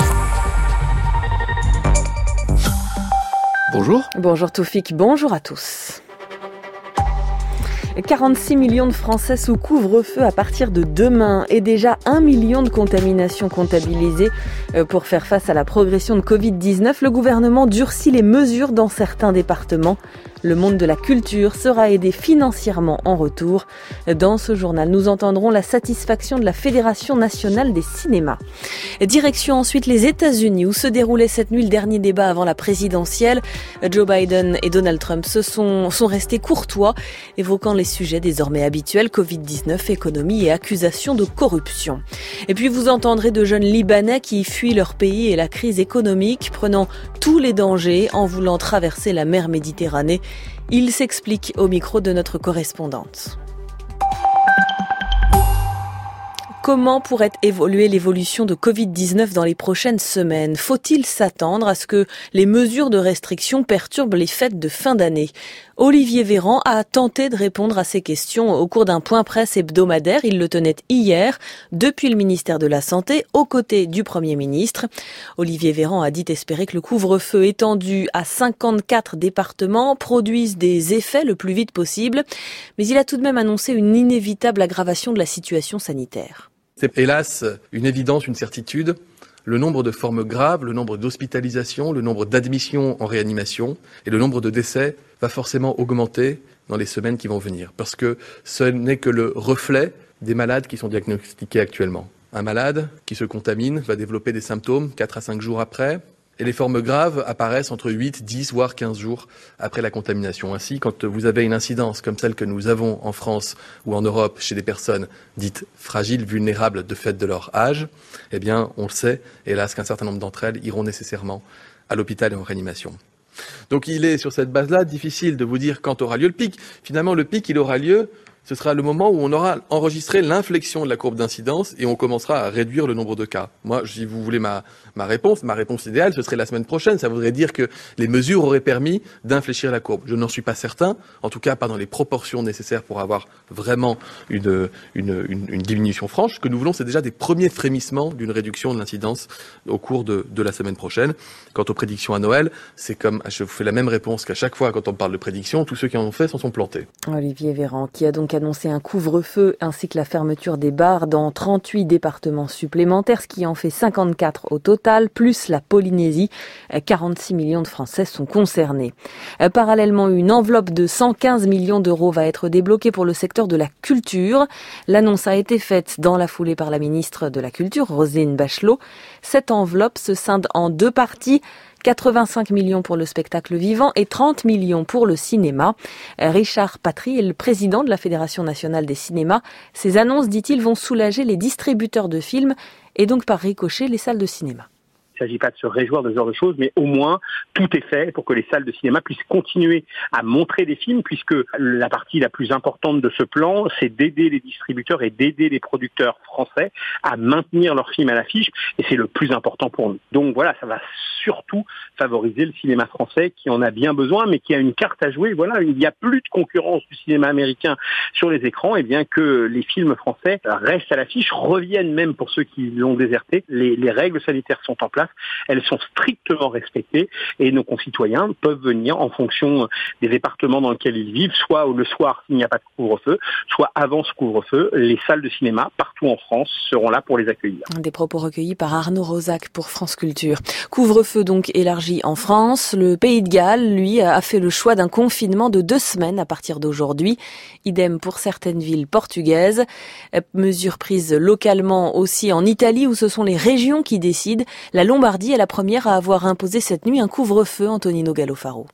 Speaker 6: Bonjour.
Speaker 1: Bonjour Toufik, bonjour à tous. quarante-six millions de Français sous couvre-feu à partir de demain et déjà un million de contaminations comptabilisées. Pour faire face à la progression de covid dix-neuf, le gouvernement durcit les mesures dans certains départements. Le monde de la culture sera aidé financièrement en retour. Dans ce journal, nous entendrons la satisfaction de la Fédération nationale des cinémas. Direction ensuite les États-Unis où se déroulait cette nuit le dernier débat avant la présidentielle. Joe Biden et Donald Trump se sont, sont restés courtois, évoquant les sujets désormais habituels, covid dix-neuf, économie et accusations de corruption. Et puis vous entendrez de jeunes Libanais qui fuient leur pays et la crise économique, prenant tous les dangers en voulant traverser la mer Méditerranée. Il s'explique au micro de notre correspondante. Comment pourrait évoluer l'évolution de covid dix-neuf dans les prochaines semaines ? Faut-il s'attendre à ce que les mesures de restriction perturbent les fêtes de fin d'année ? Olivier Véran a tenté de répondre à ces questions au cours d'un point presse hebdomadaire. Il le tenait hier, depuis le ministère de la Santé, aux côtés du Premier ministre. Olivier Véran a dit espérer que le couvre-feu étendu à cinquante-quatre départements produise des effets le plus vite possible. Mais il a tout de même annoncé une inévitable aggravation de la situation sanitaire.
Speaker 13: C'est hélas une évidence, une certitude. Le nombre de formes graves, le nombre d'hospitalisations, le nombre d'admissions en réanimation et le nombre de décès va forcément augmenter dans les semaines qui vont venir. Parce que ce n'est que le reflet des malades qui sont diagnostiqués actuellement. Un malade qui se contamine va développer des symptômes quatre à cinq jours après. Et les formes graves apparaissent entre huit, dix, voire quinze jours après la contamination. Ainsi, quand vous avez une incidence comme celle que nous avons en France ou en Europe chez des personnes dites fragiles, vulnérables de fait de leur âge, eh bien, on le sait, hélas, qu'un certain nombre d'entre elles iront nécessairement à l'hôpital et en réanimation. Donc il est, sur cette base-là, difficile de vous dire quand aura lieu le pic. Finalement, le pic, il aura lieu, ce sera le moment où on aura enregistré l'inflexion de la courbe d'incidence et on commencera à réduire le nombre de cas. Moi, si vous voulez ma, ma réponse, ma réponse idéale, ce serait la semaine prochaine. Ça voudrait dire que les mesures auraient permis d'infléchir la courbe. Je n'en suis pas certain, en tout cas pas dans les proportions nécessaires pour avoir vraiment une, une, une, une diminution franche. Ce que nous voulons, c'est déjà des premiers frémissements d'une réduction de l'incidence au cours de, de la semaine prochaine. Quant aux prédictions à Noël, c'est comme, je vous fais la même réponse qu'à chaque fois quand on parle de prédictions, tous ceux qui en ont fait s'en sont plantés.
Speaker 1: Olivier Véran, qui a donc annoncé un couvre-feu ainsi que la fermeture des bars dans trente-huit départements supplémentaires, ce qui en fait cinquante-quatre au total, plus la Polynésie. quarante-six millions de Français sont concernés. Parallèlement, une enveloppe de cent quinze millions d'euros va être débloquée pour le secteur de la culture. L'annonce a été faite dans la foulée par la ministre de la Culture, Roselyne Bachelot. Cette enveloppe se scinde en deux parties. quatre-vingt-cinq millions pour le spectacle vivant et trente millions pour le cinéma. Richard Patry est le président de la Fédération nationale des cinémas. Ces annonces, dit-il, vont soulager les distributeurs de films et donc par ricochet les salles de cinéma.
Speaker 14: Il ne s'agit pas de se réjouir de ce genre de choses, mais au moins tout est fait pour que les salles de cinéma puissent continuer à montrer des films, puisque la partie la plus importante de ce plan, c'est d'aider les distributeurs et d'aider les producteurs français à maintenir leurs films à l'affiche, et c'est le plus important pour nous. Donc voilà, ça va surtout favoriser le cinéma français qui en a bien besoin, mais qui a une carte à jouer. Voilà, il n'y a plus de concurrence du cinéma américain sur les écrans, et bien que les films français restent à l'affiche, reviennent même pour ceux qui l'ont déserté. Les, les règles sanitaires sont en place. Elles sont strictement respectées et nos concitoyens peuvent venir en fonction des départements dans lesquels ils vivent, soit le soir s'il n'y a pas de couvre-feu, soit avant ce couvre-feu. Les salles de cinéma partout en France seront là pour les accueillir.
Speaker 1: Des propos recueillis par Arnaud Rosac pour France Culture. Couvre-feu donc élargi en France. Le Pays de Galles, lui, a fait le choix d'un confinement de deux semaines à partir d'aujourd'hui. Idem pour certaines villes portugaises. Mesure prise localement aussi en Italie où ce sont les régions qui décident. La Lombardie est la première à avoir imposé cette nuit un couvre-feu, Antonino Gallofaro.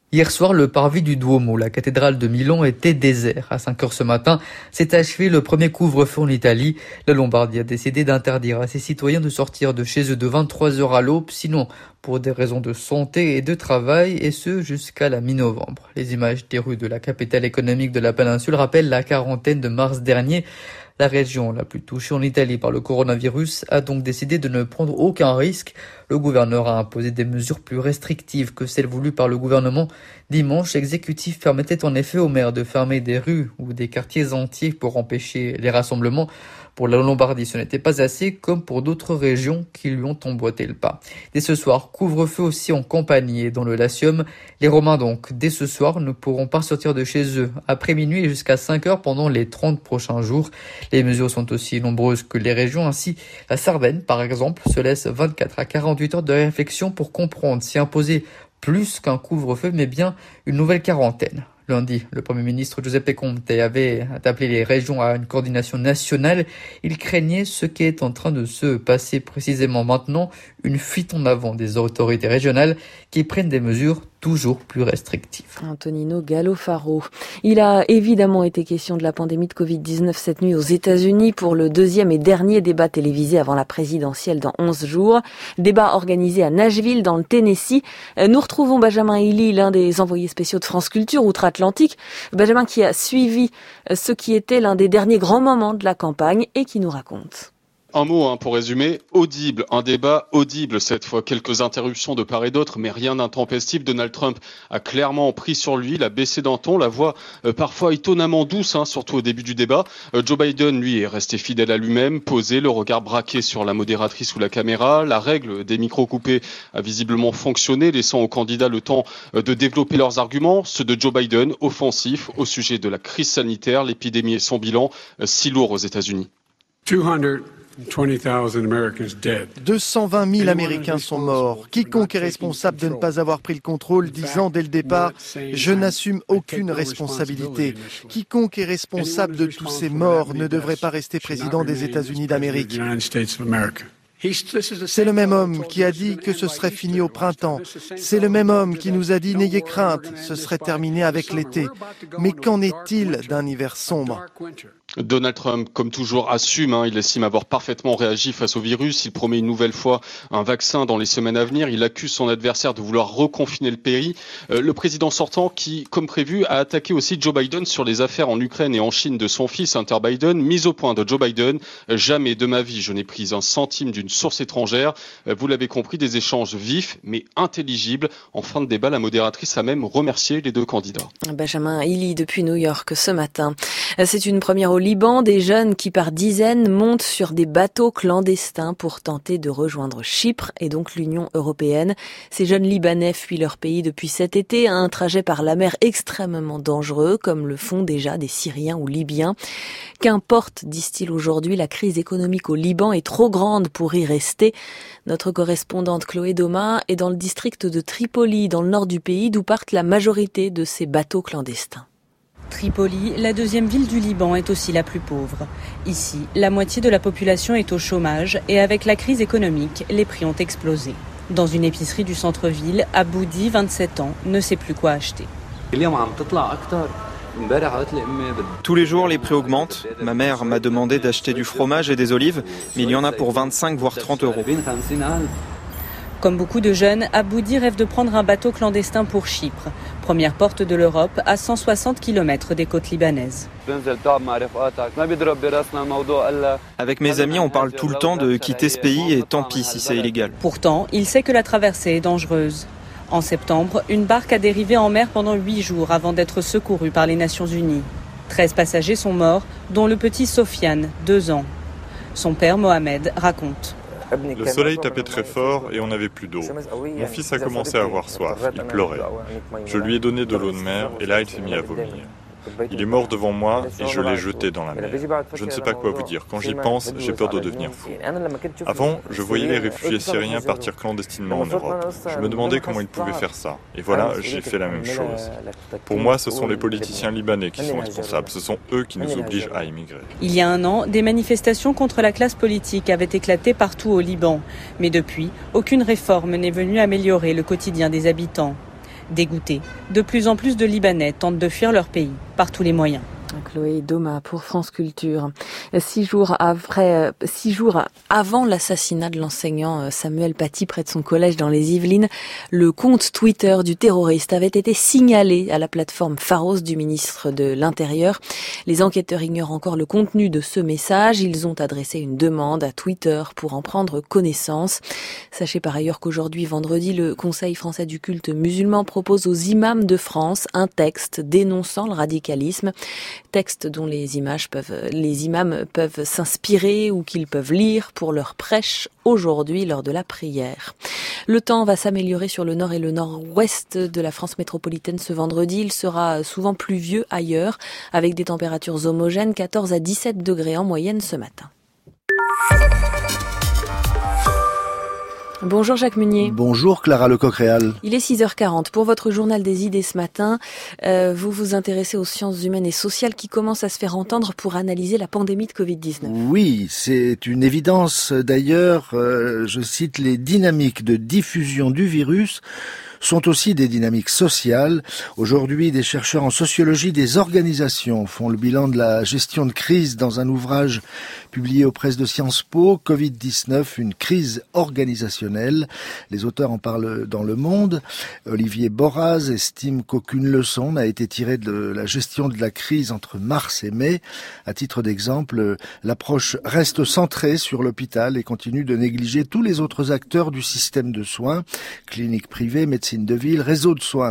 Speaker 15: Hier soir, le parvis du Duomo, la cathédrale de Milan, était désert. À cinq heures ce matin, s'est achevé le premier couvre-feu en Italie. La Lombardie a décidé d'interdire à ses citoyens de sortir de chez eux de vingt-trois heures à l'aube, sinon pour des raisons de santé et de travail, et ce jusqu'à la mi-novembre. Les images des rues de la capitale économique de la péninsule rappellent la quarantaine de mars dernier. La région la plus touchée en Italie par le coronavirus a donc décidé de ne prendre aucun risque. Le gouverneur a imposé des mesures plus restrictives que celles voulues par le gouvernement. Dimanche, l'exécutif permettait en effet aux maires de fermer des rues ou des quartiers entiers pour empêcher les rassemblements. Pour la Lombardie, ce n'était pas assez, comme pour d'autres régions qui lui ont emboîté le pas. Dès ce soir, couvre-feu aussi en Campanie et dans le Latium. Les Romains donc, dès ce soir, ne pourront pas sortir de chez eux après minuit et jusqu'à cinq heures pendant les trente prochains jours. Les mesures sont aussi nombreuses que les régions. Ainsi, la Sardaigne, par exemple, se laisse vingt-quatre à quarante-huit heures de réflexion pour comprendre si imposer plus qu'un couvre-feu, mais bien une nouvelle quarantaine. Lundi, le Premier ministre Giuseppe Conte avait appelé les régions à une coordination nationale. Il craignait ce qui est en train de se passer précisément maintenant, une fuite en avant des autorités régionales qui prennent des mesures toujours plus restrictives.
Speaker 1: Antonino Gallo-Faro. Il a évidemment été question de la pandémie de covid dix-neuf cette nuit aux États-Unis pour le deuxième et dernier débat télévisé avant la présidentielle dans onze jours. Débat organisé à Nashville dans le Tennessee. Nous retrouvons Benjamin Hilly, l'un des envoyés spéciaux de France Culture outre-Atlantique. Benjamin qui a suivi ce qui était l'un des derniers grands moments de la campagne et qui nous raconte.
Speaker 16: Un mot hein, pour résumer, audible, un débat audible cette fois, quelques interruptions de part et d'autre, mais rien d'intempestif. Donald Trump a clairement pris sur lui, il a baissé d'un ton, la voix euh, parfois étonnamment douce, hein, surtout au début du débat. Euh, Joe Biden, lui, est resté fidèle à lui-même, posé, le regard braqué sur la modératrice ou la caméra. La règle des micros coupés a visiblement fonctionné, laissant aux candidats le temps euh, de développer leurs arguments. Ceux de Joe Biden, offensifs, au sujet de la crise sanitaire, l'épidémie et son bilan, euh, si lourd aux États-Unis.
Speaker 17: deux cent vingt mille Américains sont morts. Quiconque est responsable de ne pas avoir pris le contrôle disant dès le départ « Je n'assume aucune responsabilité ». Quiconque est responsable de tous ces morts ne devrait pas rester président des États-Unis d'Amérique. C'est le même homme qui a dit que ce serait fini au printemps. C'est le même homme qui nous a dit « N'ayez crainte, ce serait terminé avec l'été ». Mais qu'en est-il d'un hiver sombre ?
Speaker 16: Donald Trump, comme toujours, assume, hein, il estime avoir parfaitement réagi face au virus. Il promet une nouvelle fois un vaccin dans les semaines à venir. Il accuse son adversaire de vouloir reconfiner le pays. Euh, le président sortant qui, comme prévu, a attaqué aussi Joe Biden sur les affaires en Ukraine et en Chine de son fils Hunter Biden. Mise au point de Joe Biden, jamais de ma vie je n'ai pris un centime d'une source étrangère. Euh, vous l'avez compris, des échanges vifs mais intelligibles. En fin de débat, la modératrice a même remercié les deux candidats.
Speaker 1: Benjamin Hilly depuis New York ce matin. C'est une première au Liban, des jeunes qui par dizaines montent sur des bateaux clandestins pour tenter de rejoindre Chypre et donc l'Union européenne. Ces jeunes Libanais fuient leur pays depuis cet été, un trajet par la mer extrêmement dangereux, comme le font déjà des Syriens ou Libyens. Qu'importe, disent-ils aujourd'hui, la crise économique au Liban est trop grande pour y rester. Notre correspondante Chloé Doma est dans le district de Tripoli, dans le nord du pays, d'où partent la majorité de ces bateaux clandestins.
Speaker 18: Tripoli, la deuxième ville du Liban, est aussi la plus pauvre. Ici, la moitié de la population est au chômage et avec la crise économique, les prix ont explosé. Dans une épicerie du centre-ville, Aboudi, vingt-sept ans, ne sait plus quoi acheter.
Speaker 19: Tous les jours, les prix augmentent. Ma mère m'a demandé d'acheter du fromage et des olives, mais il y en a pour vingt-cinq voire trente euros.
Speaker 18: Comme beaucoup de jeunes, Aboudi rêve de prendre un bateau clandestin pour Chypre, première porte de l'Europe à cent soixante kilomètres des côtes libanaises.
Speaker 19: Avec mes amis, on parle tout le temps de quitter ce pays et tant pis si c'est illégal.
Speaker 18: Pourtant, il sait que la traversée est dangereuse. En septembre, une barque a dérivé en mer pendant huit jours avant d'être secourue par les Nations Unies. Treize passagers sont morts, dont le petit Sofiane, deux ans. Son père, Mohamed, raconte.
Speaker 20: Le soleil tapait très fort et on n'avait plus d'eau. Mon fils a commencé à avoir soif, il pleurait. Je lui ai donné de l'eau de mer et là il s'est mis à vomir. Il est mort devant moi et je l'ai jeté dans la mer. Je ne sais pas quoi vous dire. Quand j'y pense, j'ai peur de devenir fou. Avant, je voyais les réfugiés syriens partir clandestinement en Europe. Je me demandais comment ils pouvaient faire ça. Et voilà, j'ai fait la même chose. Pour moi, ce sont les politiciens libanais qui sont responsables. Ce sont eux qui nous obligent à immigrer.
Speaker 18: Il y a un an, des manifestations contre la classe politique avaient éclaté partout au Liban. Mais depuis, aucune réforme n'est venue améliorer le quotidien des habitants. Dégoûtés, de plus en plus de Libanais tentent de fuir leur pays par tous les moyens.
Speaker 1: Chloé Doma pour France Culture. Six jours après, six jours avant l'assassinat de l'enseignant Samuel Paty près de son collège dans les Yvelines, le compte Twitter du terroriste avait été signalé à la plateforme Pharos du ministre de l'Intérieur. Les enquêteurs ignorent encore le contenu de ce message. Ils ont adressé une demande à Twitter pour en prendre connaissance. Sachez par ailleurs qu'aujourd'hui, vendredi, le Conseil français du culte musulman propose aux imams de France un texte dénonçant le radicalisme. Texte dont les images peuvent, les imams peuvent s'inspirer ou qu'ils peuvent lire pour leur prêche aujourd'hui lors de la prière. Le temps va s'améliorer sur le nord et le nord-ouest de la France métropolitaine ce vendredi. Il sera souvent pluvieux ailleurs avec des températures homogènes, quatorze à dix-sept degrés en moyenne ce matin. Bonjour Jacques Munier.
Speaker 21: Bonjour Clara Lecoq-Réal.
Speaker 1: Il est six heures quarante. Pour votre journal des idées ce matin, euh, vous vous intéressez aux sciences humaines et sociales qui commencent à se faire entendre pour analyser la pandémie de covid dix-neuf.
Speaker 21: Oui, c'est une évidence. D'ailleurs, euh, je cite les dynamiques de diffusion du virus sont aussi des dynamiques sociales. Aujourd'hui, des chercheurs en sociologie des organisations font le bilan de la gestion de crise dans un ouvrage publié aux presses de Sciences Po, covid dix-neuf, une crise organisationnelle. Les auteurs en parlent dans Le Monde. Olivier Boraz estime qu'aucune leçon n'a été tirée de la gestion de la crise entre mars et mai. À titre d'exemple, l'approche reste centrée sur l'hôpital et continue de négliger tous les autres acteurs du système de soins, cliniques privées, médecine de ville, réseau de soins.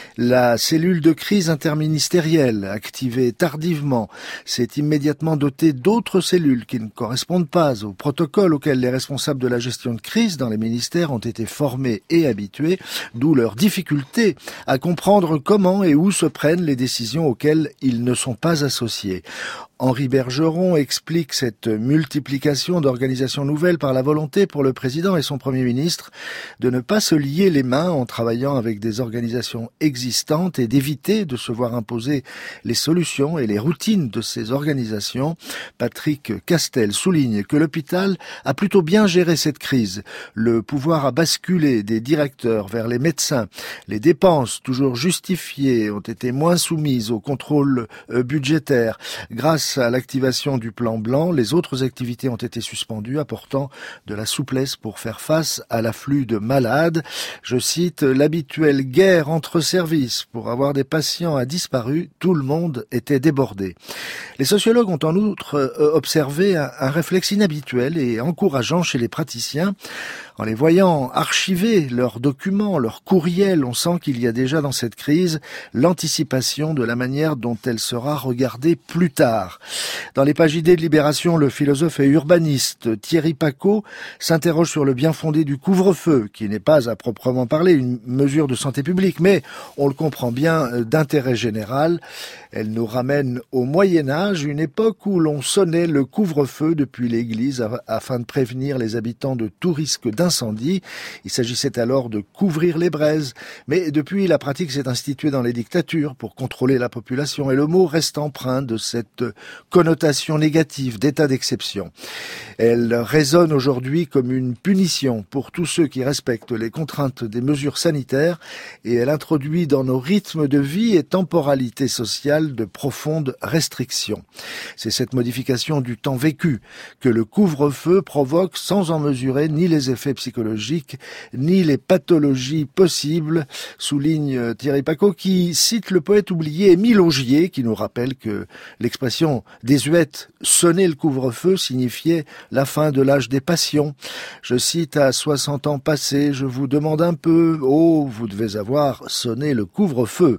Speaker 21: La cellule de crise interministérielle, activée tardivement, s'est immédiatement dotée d'autres cellules qui ne correspondent pas au protocole auquel les responsables de la gestion de crise dans les ministères ont été formés et habitués, d'où leur difficulté à comprendre comment et où se prennent les décisions auxquelles ils ne sont pas associés. Henri Bergeron explique cette multiplication d'organisations nouvelles par la volonté pour le président et son Premier ministre de ne pas se lier les mains en travaillant avec des organisations existantes et d'éviter de se voir imposer les solutions et les routines de ces organisations. Patrick Castel souligne que l'hôpital a plutôt bien géré cette crise. Le pouvoir a basculé des directeurs vers les médecins. Les dépenses, toujours justifiées, ont été moins soumises au contrôle budgétaire. Grâce à l'activation du plan blanc, les autres activités ont été suspendues, apportant de la souplesse pour faire face à l'afflux de malades. Je cite, l'habituelle guerre entre services pour avoir des patients a disparu, tout le monde était débordé. Les sociologues ont en outre observé un, un réflexe inhabituel et encourageant chez les praticiens. En les voyant archiver leurs documents, leurs courriels, on sent qu'il y a déjà dans cette crise l'anticipation de la manière dont elle sera regardée plus tard. Dans les pages idées de Libération, le philosophe et urbaniste Thierry Pacaud s'interroge sur le bien fondé du couvre-feu, qui n'est pas à proprement parler une mesure de santé publique, mais on le comprend bien, d'intérêt général. Elle nous ramène au Moyen-Âge, une époque où l'on sonnait le couvre-feu depuis l'église afin de prévenir les habitants de tout risque d'incendie. Il s'agissait alors de couvrir les braises. Mais depuis, la pratique s'est instituée dans les dictatures pour contrôler la population et le mot reste empreint de cette connotation négative d'état d'exception. Elle résonne aujourd'hui comme une punition pour tous ceux qui respectent les contraintes des mesures sanitaires et elle introduit dans nos rythmes de vie et temporalité sociale de profondes restrictions. C'est cette modification du temps vécu que le couvre-feu provoque sans en mesurer ni les effets psychologiques ni les pathologies possibles, souligne Thierry Pacaud qui cite le poète oublié Émile Augier qui nous rappelle que l'expression désuète « sonner le couvre-feu » signifiait la fin de l'âge des passions. Je cite, à soixante ans passés, je vous demande un peu, oh, vous devez avoir sonné le couvre-feu.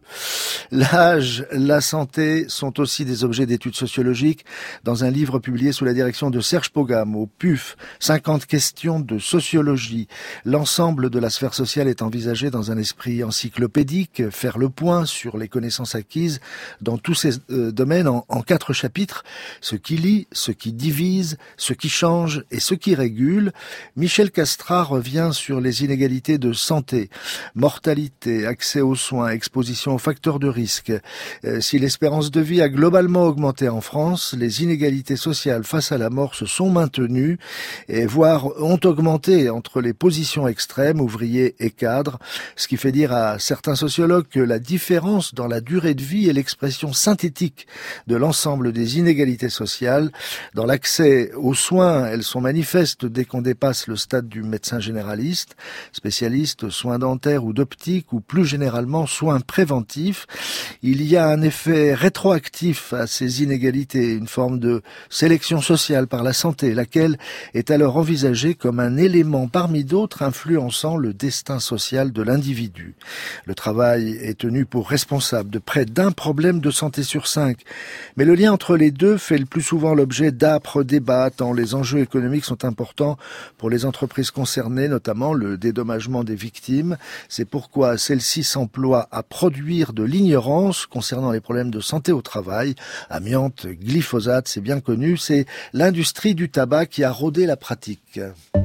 Speaker 21: L'âge, la santé sont aussi des objets d'études sociologiques dans un livre publié sous la direction de Serge Pogam au P U F, cinquante questions de sociologie. L'ensemble de la sphère sociale est envisagé dans un esprit encyclopédique, faire le point sur les connaissances acquises dans tous ces euh, domaines en, en quatre chapitres, ce qui lie, ce qui divise, ce qui change et ce qui régule. Michel Castrat revient sur les inégalités de santé, mortalité, accès aux soins, exposition aux facteurs de risque. Euh, si l'espérance de vie a globalement augmenté en France, les inégalités sociales face à la mort se sont maintenues et voire ont augmenté entre les positions extrêmes, ouvriers et cadres, ce qui fait dire à certains sociologues que la différence dans la durée de vie est l'expression synthétique de l'ensemble des inégalités sociales. Dans l'accès aux soins, elles sont manifestes dès qu'on dépasse le stade du médecin généraliste, spécialiste soins dentaires ou d'optique ou plus généralement soins préventifs. Il y a un effet rétroactif à ces inégalités, une forme de sélection sociale par la santé, laquelle est alors envisagée comme un élément parmi d'autres influençant le destin social de l'individu. Le travail est tenu pour responsable de près d'un problème de santé sur cinq, mais le lien entre les deux fait le plus souvent l'objet d'âpres débats tant les enjeux économiques sont importants pour les entreprises concernées, notamment le dédommagement des victimes. C'est pourquoi celles-ci s'emploient à produire de l'ignorance concernant les problèmes de santé au travail. Amiante, glyphosate, c'est bien connu, c'est l'industrie du tabac qui a rodé la pratique.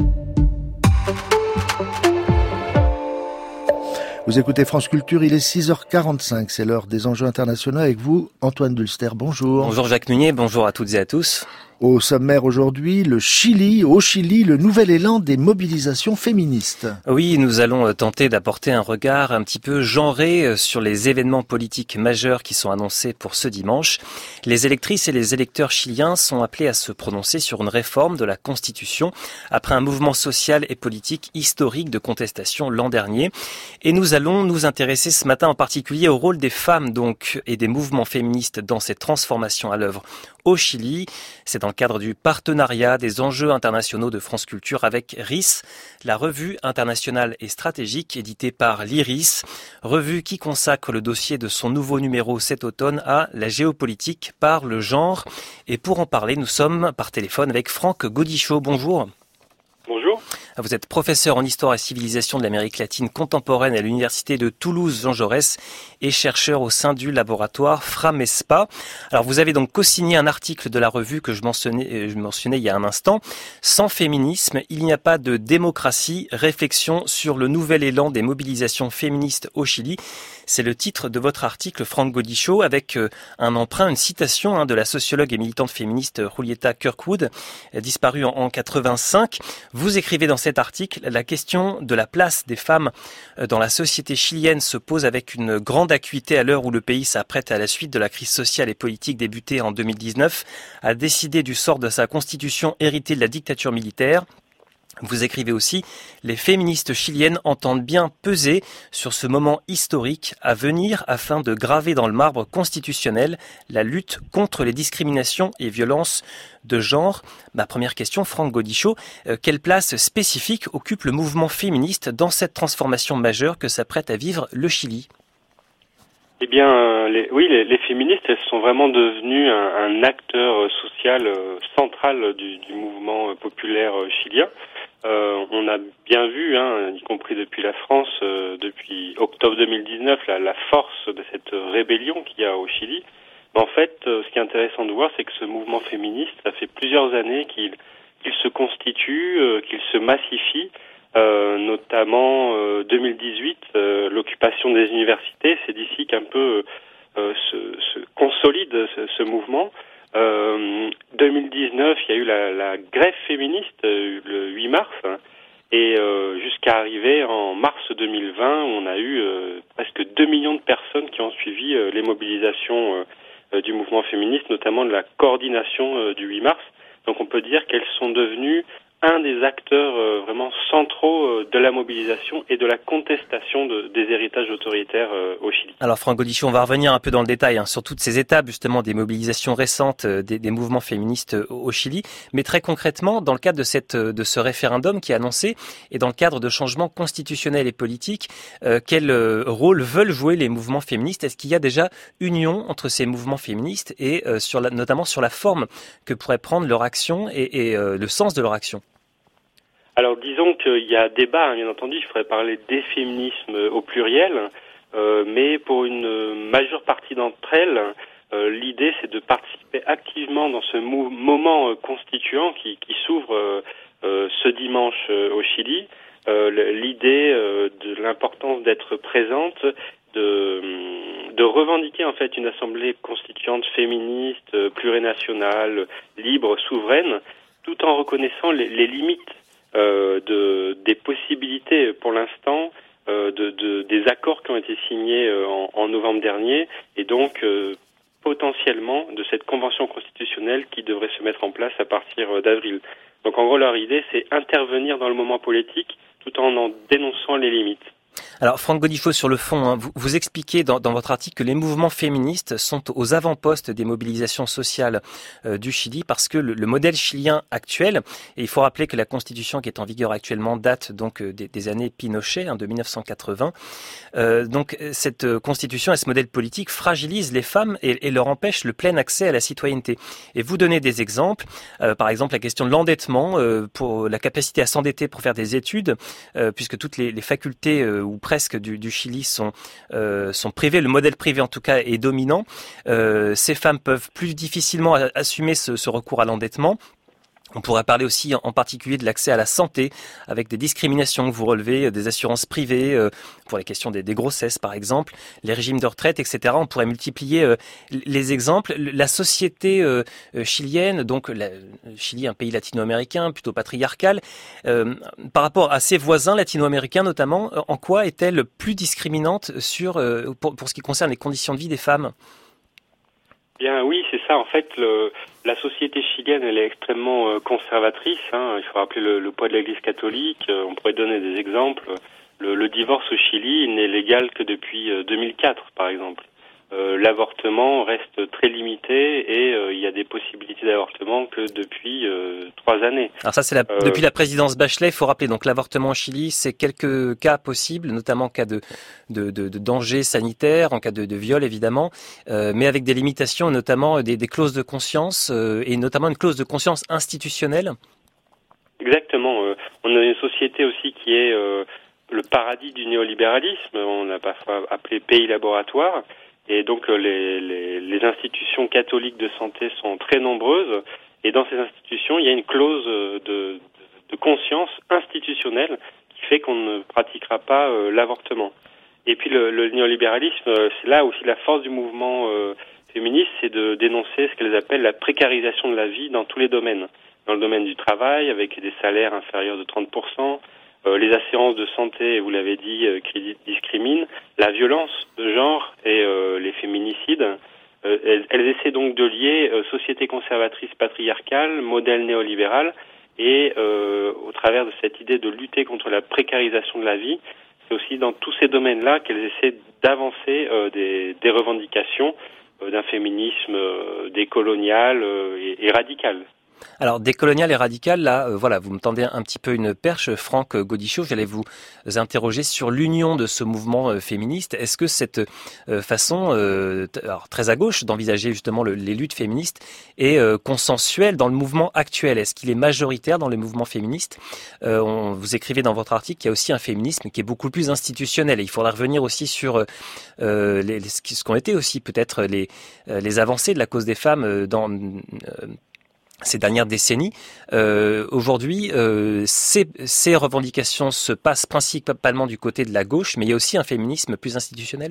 Speaker 21: Vous écoutez France Culture, il est six heures quarante-cinq, c'est l'heure des enjeux internationaux avec vous, Antoine Dulster, bonjour.
Speaker 2: Bonjour Jacques Munier, bonjour à toutes et à tous.
Speaker 21: Au sommaire aujourd'hui, le Chili, au Chili, le nouvel élan des mobilisations féministes.
Speaker 2: Oui, nous allons tenter d'apporter un regard un petit peu genré sur les événements politiques majeurs qui sont annoncés pour ce dimanche. Les électrices et les électeurs chiliens sont appelés à se prononcer sur une réforme de la Constitution après un mouvement social et politique historique de contestation l'an dernier. Et nous allons nous intéresser ce matin en particulier au rôle des femmes donc et des mouvements féministes dans cette transformation à l'œuvre au Chili. C'est dans le cadre du partenariat des enjeux internationaux de France Culture avec R I S, la revue internationale et stratégique éditée par l'I R I S, revue qui consacre le dossier de son nouveau numéro cet automne à la géopolitique par le genre. Et pour en parler, nous sommes par téléphone avec Franck Gaudichaud. Bonjour.
Speaker 22: Bonjour.
Speaker 2: Vous êtes professeur en histoire et civilisation de l'Amérique latine contemporaine à l'université de Toulouse Jean Jaurès et chercheur au sein du laboratoire Framespa. Alors vous avez donc co-signé un article de la revue que je mentionnais, je mentionnais il y a un instant. Sans féminisme, il n'y a pas de démocratie. Réflexion sur le nouvel élan des mobilisations féministes au Chili. C'est le titre de votre article, Franck Gaudichaud, avec un emprunt, une citation hein, de la sociologue et militante féministe Julieta Kirkwood, disparue en, en quatre-vingt-cinq. Vous écrivez dans cet article, la question de la place des femmes dans la société chilienne se pose avec une grande acuité à l'heure où le pays s'apprête à la suite de la crise sociale et politique débutée en deux mille dix-neuf, à décider du sort de sa constitution héritée de la dictature militaire. Vous écrivez aussi, les féministes chiliennes entendent bien peser sur ce moment historique à venir afin de graver dans le marbre constitutionnel la lutte contre les discriminations et violences de genre. Ma première question, Franck Gaudichaud, euh, quelle place spécifique occupe le mouvement féministe dans cette transformation majeure que s'apprête à vivre le Chili ?
Speaker 22: Eh bien, euh, les, oui, les, les féministes, elles sont vraiment devenues un, un acteur social euh, central du, du mouvement euh, populaire euh, chilien. Euh, on a bien vu, hein, y compris depuis la France, euh, depuis octobre deux mille dix-neuf, la, la force de cette rébellion qu'il y a au Chili. Mais en fait, euh, ce qui est intéressant de voir, c'est que ce mouvement féministe, ça fait plusieurs années qu'il, qu'il se constitue, euh, qu'il se massifie. Euh, notamment euh, deux mille dix-huit, euh, l'occupation des universités, c'est d'ici qu'un peu euh, se, se consolide ce, ce mouvement. Euh, deux mille dix-neuf, il y a eu la, la grève féministe euh, le huit mars, hein, et euh, jusqu'à arriver en mars deux mille vingt, on a eu euh, presque deux millions de personnes qui ont suivi euh, les mobilisations euh, du mouvement féministe, notamment de la coordination euh, du huit mars. Donc on peut dire qu'elles sont devenues un des acteurs euh, vraiment centraux euh, de la mobilisation et de la contestation de, des héritages autoritaires euh, au Chili.
Speaker 2: Alors Franck Gaudichaud, on va revenir un peu dans le détail hein, sur toutes ces étapes justement des mobilisations récentes euh, des, des mouvements féministes euh, au Chili, mais très concrètement dans le cadre de, cette, de ce référendum qui est annoncé et dans le cadre de changements constitutionnels et politiques, euh, quel euh, rôle veulent jouer les mouvements féministes ? Est-ce qu'il y a déjà union entre ces mouvements féministes et euh, sur la, notamment sur la forme que pourrait prendre leur action et, et euh, le sens de leur action ?
Speaker 22: Alors disons qu'il y a débat, hein, bien entendu, il faudrait parler des féminismes au pluriel, euh, mais pour une majeure partie d'entre elles, euh, l'idée c'est de participer activement dans ce mou- moment euh, constituant qui, qui s'ouvre euh, euh, ce dimanche euh, au Chili. Euh, l'idée euh, de l'importance d'être présente, de, de revendiquer en fait une assemblée constituante féministe, plurinationale, libre, souveraine, tout en reconnaissant les, les limites euh, de, des possibilités pour l'instant euh, de, de, des accords qui ont été signés euh, en, en novembre dernier et donc euh, potentiellement de cette convention constitutionnelle qui devrait se mettre en place à partir euh, d'avril. Donc en gros leur idée c'est intervenir dans le moment politique tout en en dénonçant les limites.
Speaker 2: Alors Franck Godichaud, sur le fond, hein, vous, vous expliquez dans, dans votre article que les mouvements féministes sont aux avant-postes des mobilisations sociales euh, du Chili parce que le, le modèle chilien actuel, et il faut rappeler que la constitution qui est en vigueur actuellement date donc euh, des, des années Pinochet, hein, de mille neuf cent quatre-vingts, euh, donc cette euh, constitution et ce modèle politique fragilisent les femmes et, et leur empêchent le plein accès à la citoyenneté. Et vous donnez des exemples, euh, par exemple la question de l'endettement, euh, pour la capacité à s'endetter pour faire des études, euh, puisque toutes les, les facultés euh, ou presque du, du Chili sont euh, sont privées, le modèle privé en tout cas est dominant. Euh, ces femmes peuvent plus difficilement assumer ce, ce recours à l'endettement. On pourrait parler aussi en particulier de l'accès à la santé, avec des discriminations que vous relevez, des assurances privées, euh, pour les questions des, des grossesses par exemple, les régimes de retraite, et cetera. On pourrait multiplier euh, les exemples. La société euh, chilienne, donc la, Chili, un pays latino-américain, plutôt patriarcal, euh, par rapport à ses voisins latino-américains notamment, en quoi est-elle plus discriminante sur, euh, pour, pour ce qui concerne les conditions de vie des femmes ?
Speaker 22: Bien oui, c'est ça. En fait, le, la société chilienne, elle est extrêmement euh, conservatrice. Hein. Il faut rappeler le, le poids de l'Église catholique. Euh, on pourrait donner des exemples. Le, le divorce au Chili il n'est légal que depuis euh, deux mille quatre, par exemple. Euh, l'avortement reste très limité et euh, il y a des possibilités d'avortement que depuis euh, trois années.
Speaker 2: Alors ça, c'est la,
Speaker 22: euh,
Speaker 2: depuis la présidence Bachelet. Il faut rappeler donc l'avortement au Chili, c'est quelques cas possibles, notamment en cas de de, de, de danger sanitaire, en cas de, de viol évidemment, euh, mais avec des limitations, notamment des, des clauses de conscience euh, et notamment une clause de conscience institutionnelle.
Speaker 22: Exactement. Euh, on a une société aussi qui est euh, le paradis du néolibéralisme. On l'a parfois appelé pays laboratoire. Et donc les, les, les institutions catholiques de santé sont très nombreuses. Et dans ces institutions, il y a une clause de, de conscience institutionnelle qui fait qu'on ne pratiquera pas euh, l'avortement. Et puis le, le néolibéralisme, c'est là aussi la force du mouvement euh, féministe, c'est de dénoncer ce qu'elles appellent la précarisation de la vie dans tous les domaines. Dans le domaine du travail, avec des salaires inférieurs de trente pour cent, Euh, les assurances de santé, vous l'avez dit, euh, qui discriminent, la violence de genre et euh, les féminicides. Euh, elles, elles essaient donc de lier euh, société conservatrice patriarcale, modèle néolibéral, et euh, au travers de cette idée de lutter contre la précarisation de la vie, c'est aussi dans tous ces domaines-là qu'elles essaient d'avancer euh, des, des revendications euh, d'un féminisme euh, décolonial euh, et, et radical.
Speaker 2: Alors, décolonial et radical, là, euh, voilà, vous me tendez un petit peu une perche, Franck Godichaud. J'allais vous interroger sur l'union de ce mouvement euh, féministe. Est-ce que cette euh, façon, euh, t- alors, très à gauche, d'envisager justement le, les luttes féministes est euh, consensuelle dans le mouvement actuel ? Est-ce qu'il est majoritaire dans le mouvement féministe ? euh, on, Vous écrivez dans votre article qu'il y a aussi un féminisme qui est beaucoup plus institutionnel. Et il faudra revenir aussi sur euh, les, les, ce qu'ont été aussi peut-être les, les avancées de la cause des femmes dans... Euh, ces dernières décennies. Euh, aujourd'hui, euh, ces, ces revendications se passent principalement du côté de la gauche, mais il y a aussi un féminisme plus institutionnel.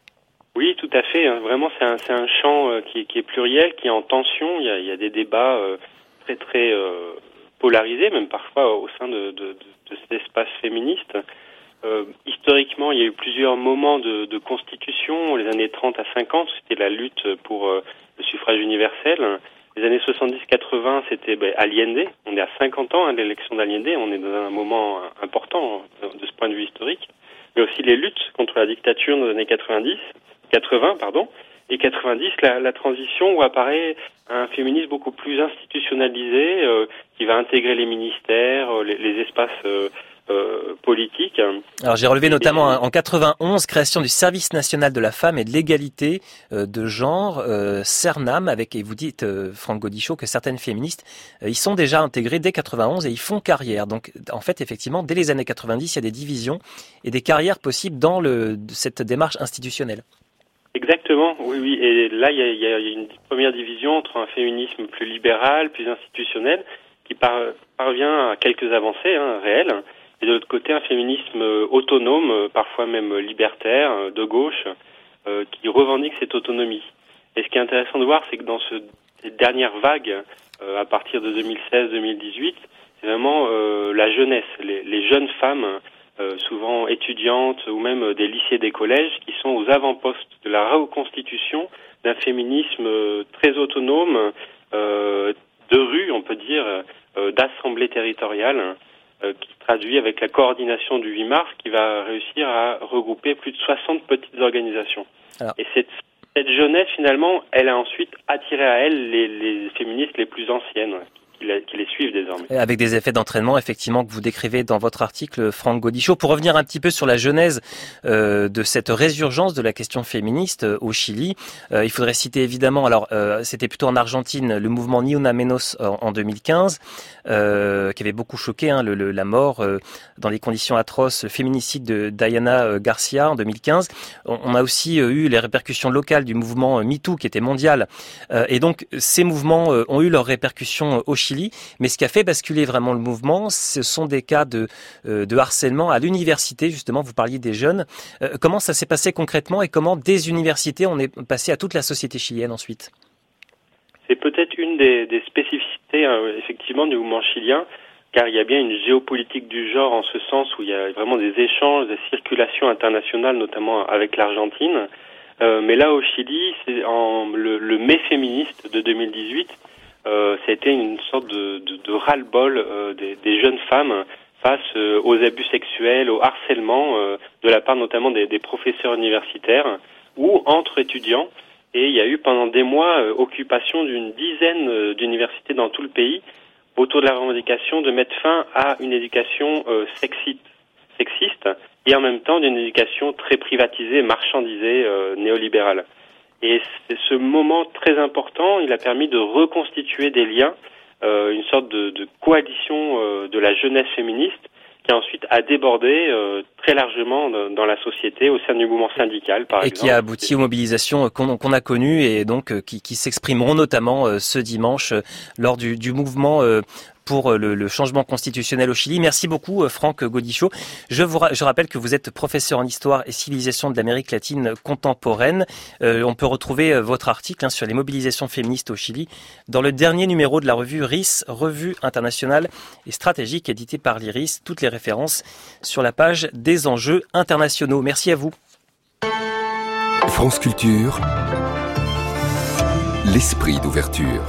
Speaker 22: Oui, tout à fait. Vraiment, c'est un, c'est un champ euh, qui, qui est pluriel, qui est en tension. Il y a, il y a des débats euh, très, très euh, polarisés, même parfois au sein de, de, de, de cet espace féministe. Euh, historiquement, il y a eu plusieurs moments de, de constitution. Les années trente à cinquante, c'était la lutte pour euh, le suffrage universel. Les années soixante-dix quatre-vingts, c'était ben, Allende. On est à cinquante ans hein, de l'élection d'Allende. On est dans un moment important de ce point de vue historique. Mais aussi les luttes contre la dictature dans les années quatre-vingt-dix, quatre-vingts, pardon. Et quatre-vingt-dix, la, la transition où apparaît un féminisme beaucoup plus institutionnalisé, euh, qui va intégrer les ministères, les, les espaces euh, euh, politiques.
Speaker 2: Alors j'ai relevé notamment en quatre-vingt-onze, création du service national de la femme et de l'égalité euh, de genre, euh, CERNAM, avec, et vous dites, euh, Franck Godichaud, que certaines féministes, euh, ils sont déjà intégrés dès quatre-vingt-onze et ils font carrière. Donc en fait, effectivement, dès les années quatre-vingt-dix, il y a des divisions et des carrières possibles dans le, cette démarche institutionnelle.
Speaker 22: Exactement, oui, oui. Et là, il y a, il y a une première division entre un féminisme plus libéral, plus institutionnel, qui par, parvient à quelques avancées hein, réelles, et de l'autre côté, un féminisme autonome, parfois même libertaire, de gauche, euh, qui revendique cette autonomie. Et ce qui est intéressant de voir, c'est que dans ce, cette dernière vague, euh, à partir de deux mille seize deux mille dix-huit, c'est vraiment euh, la jeunesse, les, les jeunes femmes, euh, souvent étudiantes ou même des lycées, des collèges, qui sont aux avant-postes de la reconstitution d'un féminisme euh, très autonome, euh, de rue, on peut dire, euh, d'assemblée territoriale, euh, qui traduit avec la coordination du huit mars, qui va réussir à regrouper plus de soixante petites organisations. Alors. Et cette, cette jeunesse, finalement, elle a ensuite attiré à elle les, les féministes les plus anciennes, qui, la, qui les suivent désormais.
Speaker 2: Avec des effets d'entraînement, effectivement, que vous décrivez dans votre article, Franck Gaudichaud. Pour revenir un petit peu sur la genèse euh, de cette résurgence de la question féministe euh, au Chili, euh, il faudrait citer évidemment, alors euh, c'était plutôt en Argentine, le mouvement Ni Una Menos en, en deux mille quinze, euh, qui avait beaucoup choqué, hein, le, le, la mort euh, dans des conditions atroces, le féminicide de Diana Garcia en deux mille quinze. On, on a aussi euh, eu les répercussions locales du mouvement MeToo qui était mondial. Euh, et donc ces mouvements euh, ont eu leurs répercussions euh, au Chili. Mais ce qui a fait basculer vraiment le mouvement, ce sont des cas de, euh, de harcèlement à l'université. Justement, vous parliez des jeunes. Euh, comment ça s'est passé concrètement et comment des universités on est passé à toute la société chilienne ensuite?
Speaker 22: C'est peut-être une des, des spécificités euh, effectivement du mouvement chilien, car il y a bien une géopolitique du genre en ce sens où il y a vraiment des échanges, des circulations internationales, notamment avec l'Argentine. Euh, mais là, au Chili, c'est en, le, le mai féministe de deux mille dix-huit. Euh, ça a été une sorte de, de, de ras-le-bol euh, des, des jeunes femmes face euh, aux abus sexuels, au harcèlement euh, de la part notamment des, des professeurs universitaires ou entre étudiants. Et il y a eu pendant des mois euh, occupation d'une dizaine euh, d'universités dans tout le pays autour de la revendication de mettre fin à une éducation euh, sexiste, sexiste et en même temps d'une éducation très privatisée, marchandisée, euh, néolibérale. Et ce moment très important, il a permis de reconstituer des liens, euh, une sorte de, de coalition euh, de la jeunesse féministe qui ensuite a débordé euh, très largement dans, dans la société, au sein du mouvement syndical, par
Speaker 2: et
Speaker 22: exemple.
Speaker 2: Et qui a abouti aux mobilisations qu'on, qu'on a connues et donc euh, qui, qui s'exprimeront notamment euh, ce dimanche euh, lors du, du mouvement euh, pour le, le changement constitutionnel au Chili. Merci beaucoup, Franck Gaudichaud. Je vous ra- je rappelle que vous êtes professeur en histoire et civilisation de l'Amérique latine contemporaine. Euh, on peut retrouver votre article hein, sur les mobilisations féministes au Chili dans le dernier numéro de la revue R I S, Revue internationale et stratégique, éditée par l'I R I S. Toutes les références sur la page des enjeux internationaux. Merci à vous.
Speaker 9: France Culture, l'esprit d'ouverture.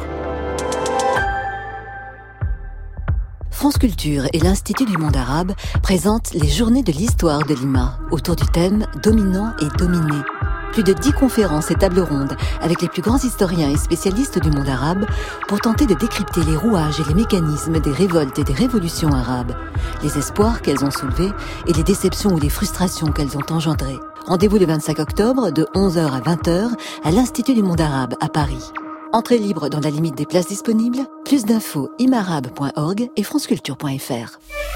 Speaker 3: France Culture et l'Institut du monde arabe présentent les Journées de l'histoire de Lima, autour du thème « Dominant et dominé ». Plus de dix conférences et tables rondes avec les plus grands historiens et spécialistes du monde arabe pour tenter de décrypter les rouages et les mécanismes des révoltes et des révolutions arabes, les espoirs qu'elles ont soulevés et les déceptions ou les frustrations qu'elles ont engendrées. Rendez-vous le vingt-cinq octobre de onze heures à vingt heures à l'Institut du monde arabe à Paris. Entrée libre dans la limite des places disponibles. Plus d'infos imarabe point org et franceculture point f r.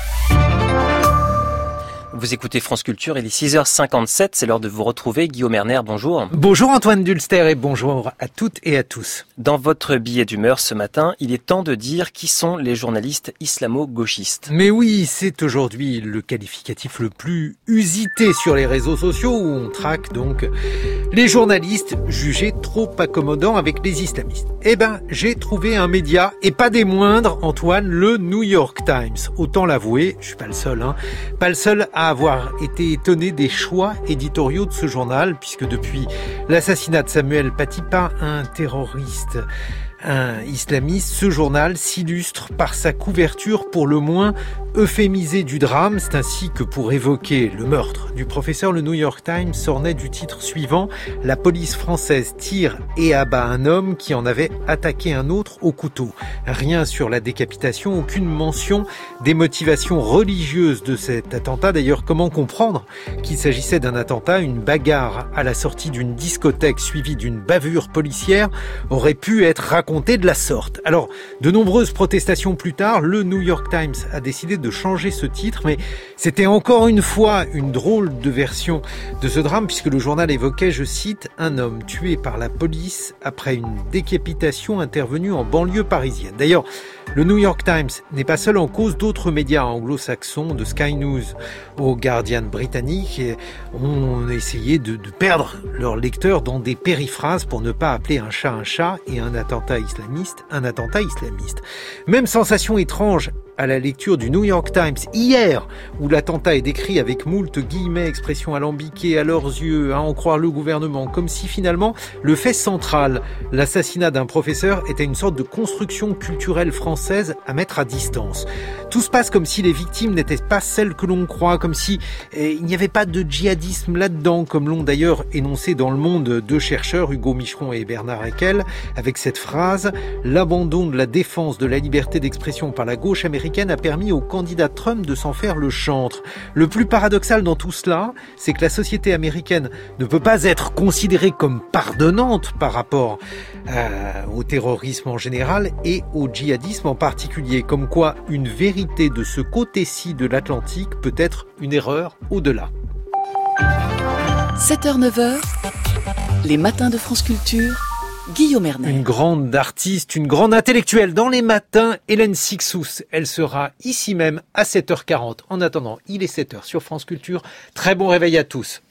Speaker 2: Vous écoutez France Culture, il est six heures cinquante-sept, c'est l'heure de vous retrouver. Guillaume Erner, bonjour.
Speaker 4: Bonjour Antoine Dulster et bonjour à toutes et à tous.
Speaker 2: Dans votre billet d'humeur ce matin, il est temps de dire qui sont les journalistes islamo-gauchistes.
Speaker 4: Mais oui, c'est aujourd'hui le qualificatif le plus usité sur les réseaux sociaux où on traque donc les journalistes jugés trop accommodants avec les islamistes. Eh ben, j'ai trouvé un média, et pas des moindres, Antoine, le New York Times. Autant l'avouer, je suis pas le seul, hein, pas le seul à avoir été étonné des choix éditoriaux de ce journal, puisque depuis l'assassinat de Samuel Paty, pas un terroriste, un islamiste, ce journal s'illustre par sa couverture pour le moins euphémisée du drame. C'est ainsi que pour évoquer le meurtre du professeur, le New York Times s'ornait du titre suivant: la police française tire et abat un homme qui en avait attaqué un autre au couteau. Rien sur la décapitation, aucune mention des motivations religieuses de cet attentat. D'ailleurs, comment comprendre qu'il s'agissait d'un attentat? Une bagarre à la sortie d'une discothèque suivie d'une bavure policière aurait pu être racontée de la sorte. Alors, de nombreuses protestations plus tard, le New York Times a décidé de changer ce titre, mais c'était encore une fois une drôle de version de ce drame, puisque le journal évoquait, je cite, un homme tué par la police après une décapitation intervenue en banlieue parisienne. D'ailleurs, le New York Times n'est pas seul en cause. D'autres médias anglo-saxons, de Sky News au Guardian britannique, ont essayé de, de perdre leurs lecteurs dans des périphrases pour ne pas appeler un chat un chat et un attentat islamiste un attentat islamiste. Même sensation étrange à la lecture du New York Times hier, où l'attentat est décrit avec moult guillemets, expressions alambiquées à leurs yeux, à en croire le gouvernement, comme si finalement le fait central, l'assassinat d'un professeur, était une sorte de construction culturelle française à mettre à distance. Tout se passe comme si les victimes n'étaient pas celles que l'on croit, comme si eh, il n'y avait pas de djihadisme là-dedans, comme l'ont d'ailleurs énoncé dans Le Monde deux chercheurs, Hugo Micheron et Bernard Haeckel, avec cette phrase « L'abandon de la défense de la liberté d'expression par la gauche américaine a permis au candidat Trump de s'en faire le chantre ». Le plus paradoxal dans tout cela, c'est que la société américaine ne peut pas être considérée comme pardonnante par rapport euh, au terrorisme en général et au djihadisme en particulier, comme quoi une vérité de ce côté-ci de l'Atlantique peut être une erreur au-delà.
Speaker 1: sept heures neuf heures, les matins de France Culture, Guillaume Erner.
Speaker 4: Une grande artiste, une grande intellectuelle dans les matins, Hélène Cixous. Elle sera ici même à sept heures quarante. En attendant, il est sept heures sur France Culture. Très bon réveil à tous.